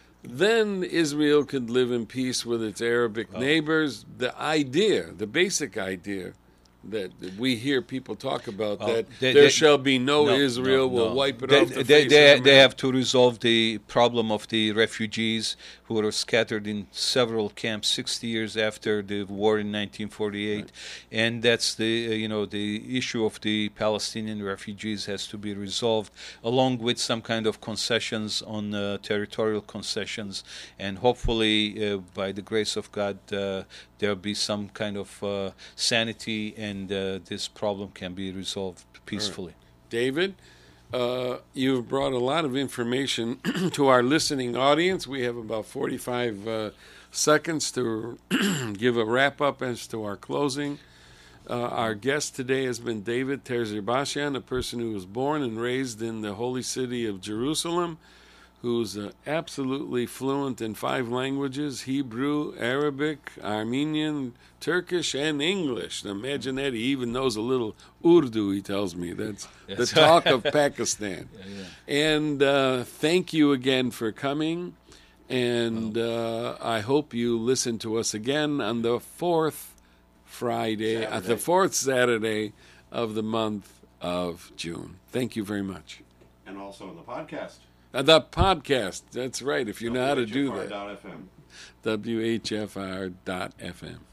then Israel could live in peace with its Arabic neighbors. The idea, the basic idea that we hear people talk about, Well, that they- there they- shall be no, No, Israel, no, will no. wipe it they, off the they, face they, of the they map. have to resolve the problem of the refugees who were scattered in several camps sixty years after the war in nineteen forty-eight, and that's the uh, you know the issue of the Palestinian refugees has to be resolved, along with some kind of concessions on uh, territorial concessions, and hopefully uh, by the grace of God uh, there'll be some kind of uh, sanity, and uh, this problem can be resolved peacefully. David, uh, you've brought a lot of information to our listening audience. We have about forty-five uh, seconds to give a wrap up as to our closing. Uh, our guest today has been David Terzebashian, a person who was born and raised in the holy city of Jerusalem, who's uh, absolutely fluent in five languages: Hebrew, Arabic, Armenian, Turkish, and English. Now imagine that. He even knows a little Urdu, he tells me. That's the talk of Pakistan. Yeah, yeah. And uh, thank you again for coming. And uh, I hope you listen to us again on the fourth Friday, uh, the fourth Saturday of the month of June. Thank you very much. And also on the podcast. Uh, the podcast, that's right, if you know how to do that. W H F W H F R R dot F M. dot F M.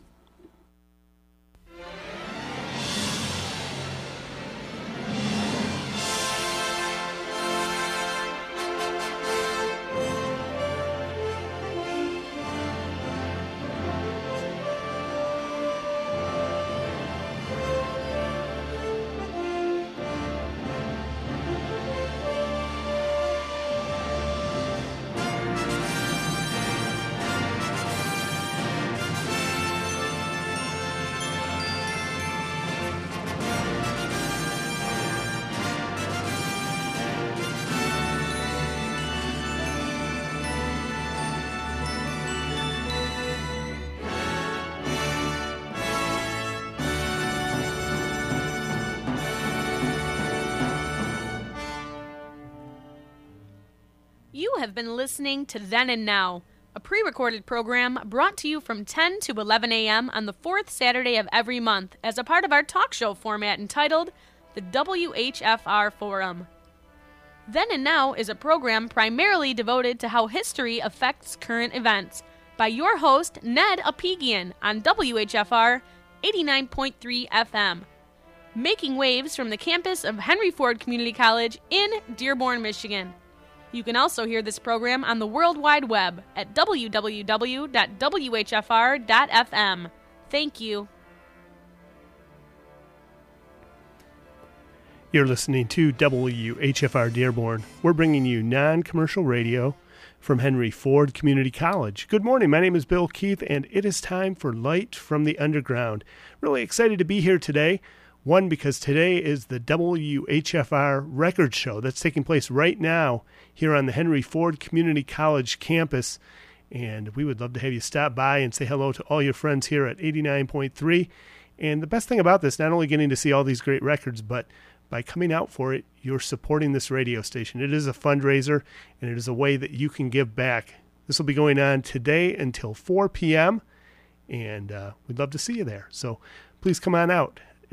You have been listening to Then and Now, a pre-recorded program brought to you from ten to eleven a.m. on the fourth Saturday of every month as a part of our talk show format entitled the W H F R Forum. Then and Now is a program primarily devoted to how history affects current events by your host, Ned Apigian, on W H F R eighty-nine point three F M, making waves from the campus of Henry Ford Community College in Dearborn, Michigan. You can also hear this program on the World Wide Web at w w w dot w h f r dot f m. Thank you. You're listening to W H F R Dearborn. We're bringing you non-commercial radio from Henry Ford Community College. Good morning. My name is Bill Keith, and it is time for Light from the Underground. Really excited to be here today. One, because today is the W H F R Record Show that's taking place right now here on the Henry Ford Community College campus. And we would love to have you stop by and say hello to all your friends here at eighty-nine point three. And the best thing about this, not only getting to see all these great records, but by coming out for it, you're supporting this radio station. It is a fundraiser, and it is a way that you can give back. This will be going on today until four p.m., and uh, we'd love to see you there. So please come on out.